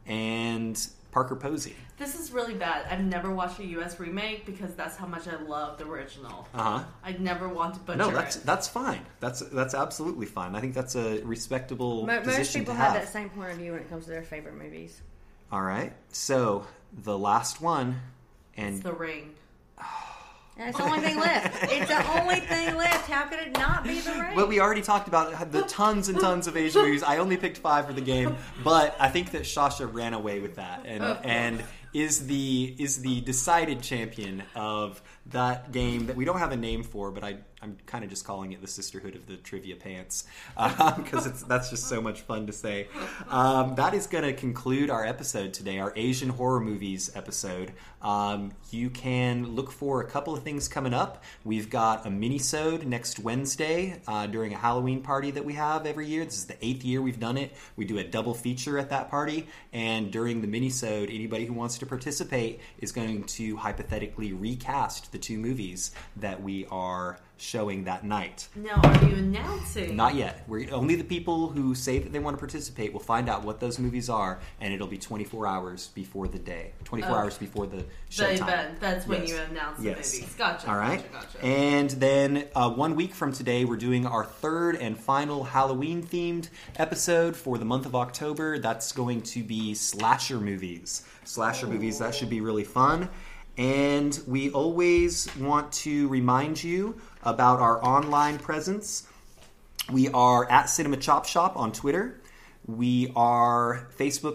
and Parker Posey. This is really bad. I've never watched a U.S. remake because that's how much I love the original. I'd never want to butcher it. That's fine. That's absolutely fine. I think that's a respectable position to have. Most people have that same point of view when it comes to their favorite movies. All right. So, the last one. And it's The Ring. That's the only thing left. It's the only thing left. How could it not be The Ring? Well, we already talked about the tons and tons of Asian movies. I only picked 5 for the game, but I think that Sasha ran away with that and is the decided champion of that game that we don't have a name for, but I'm kind of just calling it the Sisterhood of the Trivia Pants because that's just so much fun to say. That is going to conclude our episode today, our Asian horror movies episode. You can look for a couple of things coming up. We've got a mini-sode next Wednesday during a Halloween party that we have every year. This is the 8th year we've done it. We do a double feature at that party, and during the mini-sode, anybody who wants to participate is going to hypothetically recast the 2 movies that we are showing that night. Now, are you announcing? Not yet. Only the people who say that they want to participate will find out what those movies are, and it'll be 24 hours before the day. 24 hours before the showtime. The event. That's when you announce the movies. Gotcha. All right. Gotcha. And then 1 week from today, we're doing our 3rd and final Halloween-themed episode for the month of October. That's going to be slasher movies. That should be really fun. And we always want to remind you about our online presence. We are at Cinema Chop Shop on Twitter. We are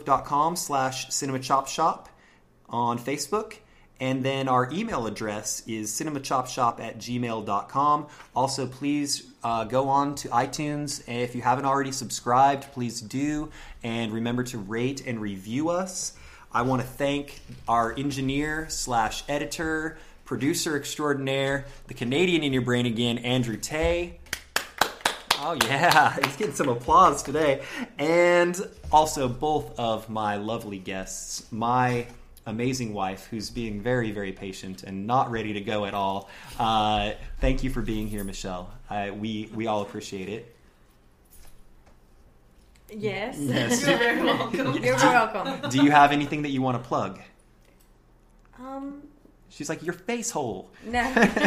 facebook.com/cinemachopshop on Facebook. And then our email address is cinemachopshop@gmail.com. Also, please go on to iTunes. If you haven't already subscribed, please do. And remember to rate and review us. I want to thank our engineer/editor, producer extraordinaire, the Canadian in your brain again, Andrew Tay. Oh yeah, he's getting some applause today. And also both of my lovely guests, my amazing wife, who's being very, very patient and not ready to go at all. Thank you for being here, Michelle. We all appreciate it. Yes. You're very welcome. You're welcome. Do you have anything that you want to plug? She's like, your face hole. No.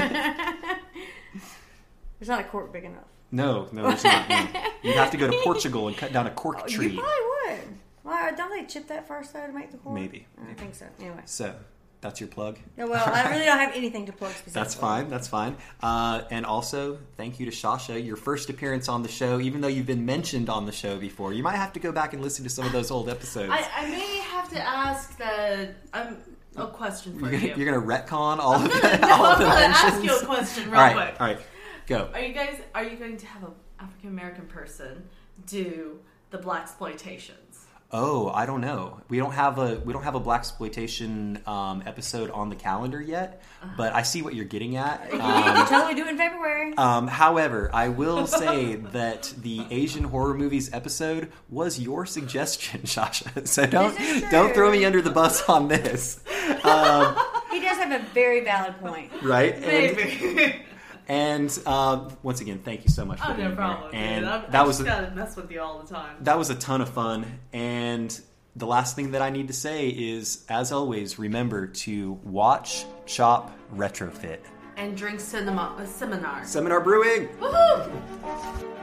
There's not a cork big enough. No, there's not. No. You'd have to go to Portugal and cut down a cork tree. You probably would. Well, don't they chip that first, though, to make the cork? Maybe. I think so. Anyway. So, that's your plug? Yeah, well, I really don't have anything to plug specifically. That's fine. And also, thank you to Sasha, your first appearance on the show, even though you've been mentioned on the show before. You might have to go back and listen to some of those old episodes. I may have to ask a question for you. You're going to retcon all of the I'm going to ask you a question real quick. All right, go. Are you going to have an African American person do the blaxploitations? Oh, I don't know. We don't have a blaxploitation episode on the calendar yet, but I see what you're getting at. You can totally do it in February. However, I will say that the Asian horror movies episode was your suggestion, Sasha. So don't throw me under the bus on this. He does have a very valid point, right? Maybe. And once again, thank you so much for being no problem, here. And I just gotta mess with you all the time. That was a ton of fun. And the last thing that I need to say is, as always, remember to watch, chop, retrofit, and drink seminar. Seminar Brewing. Woohoo!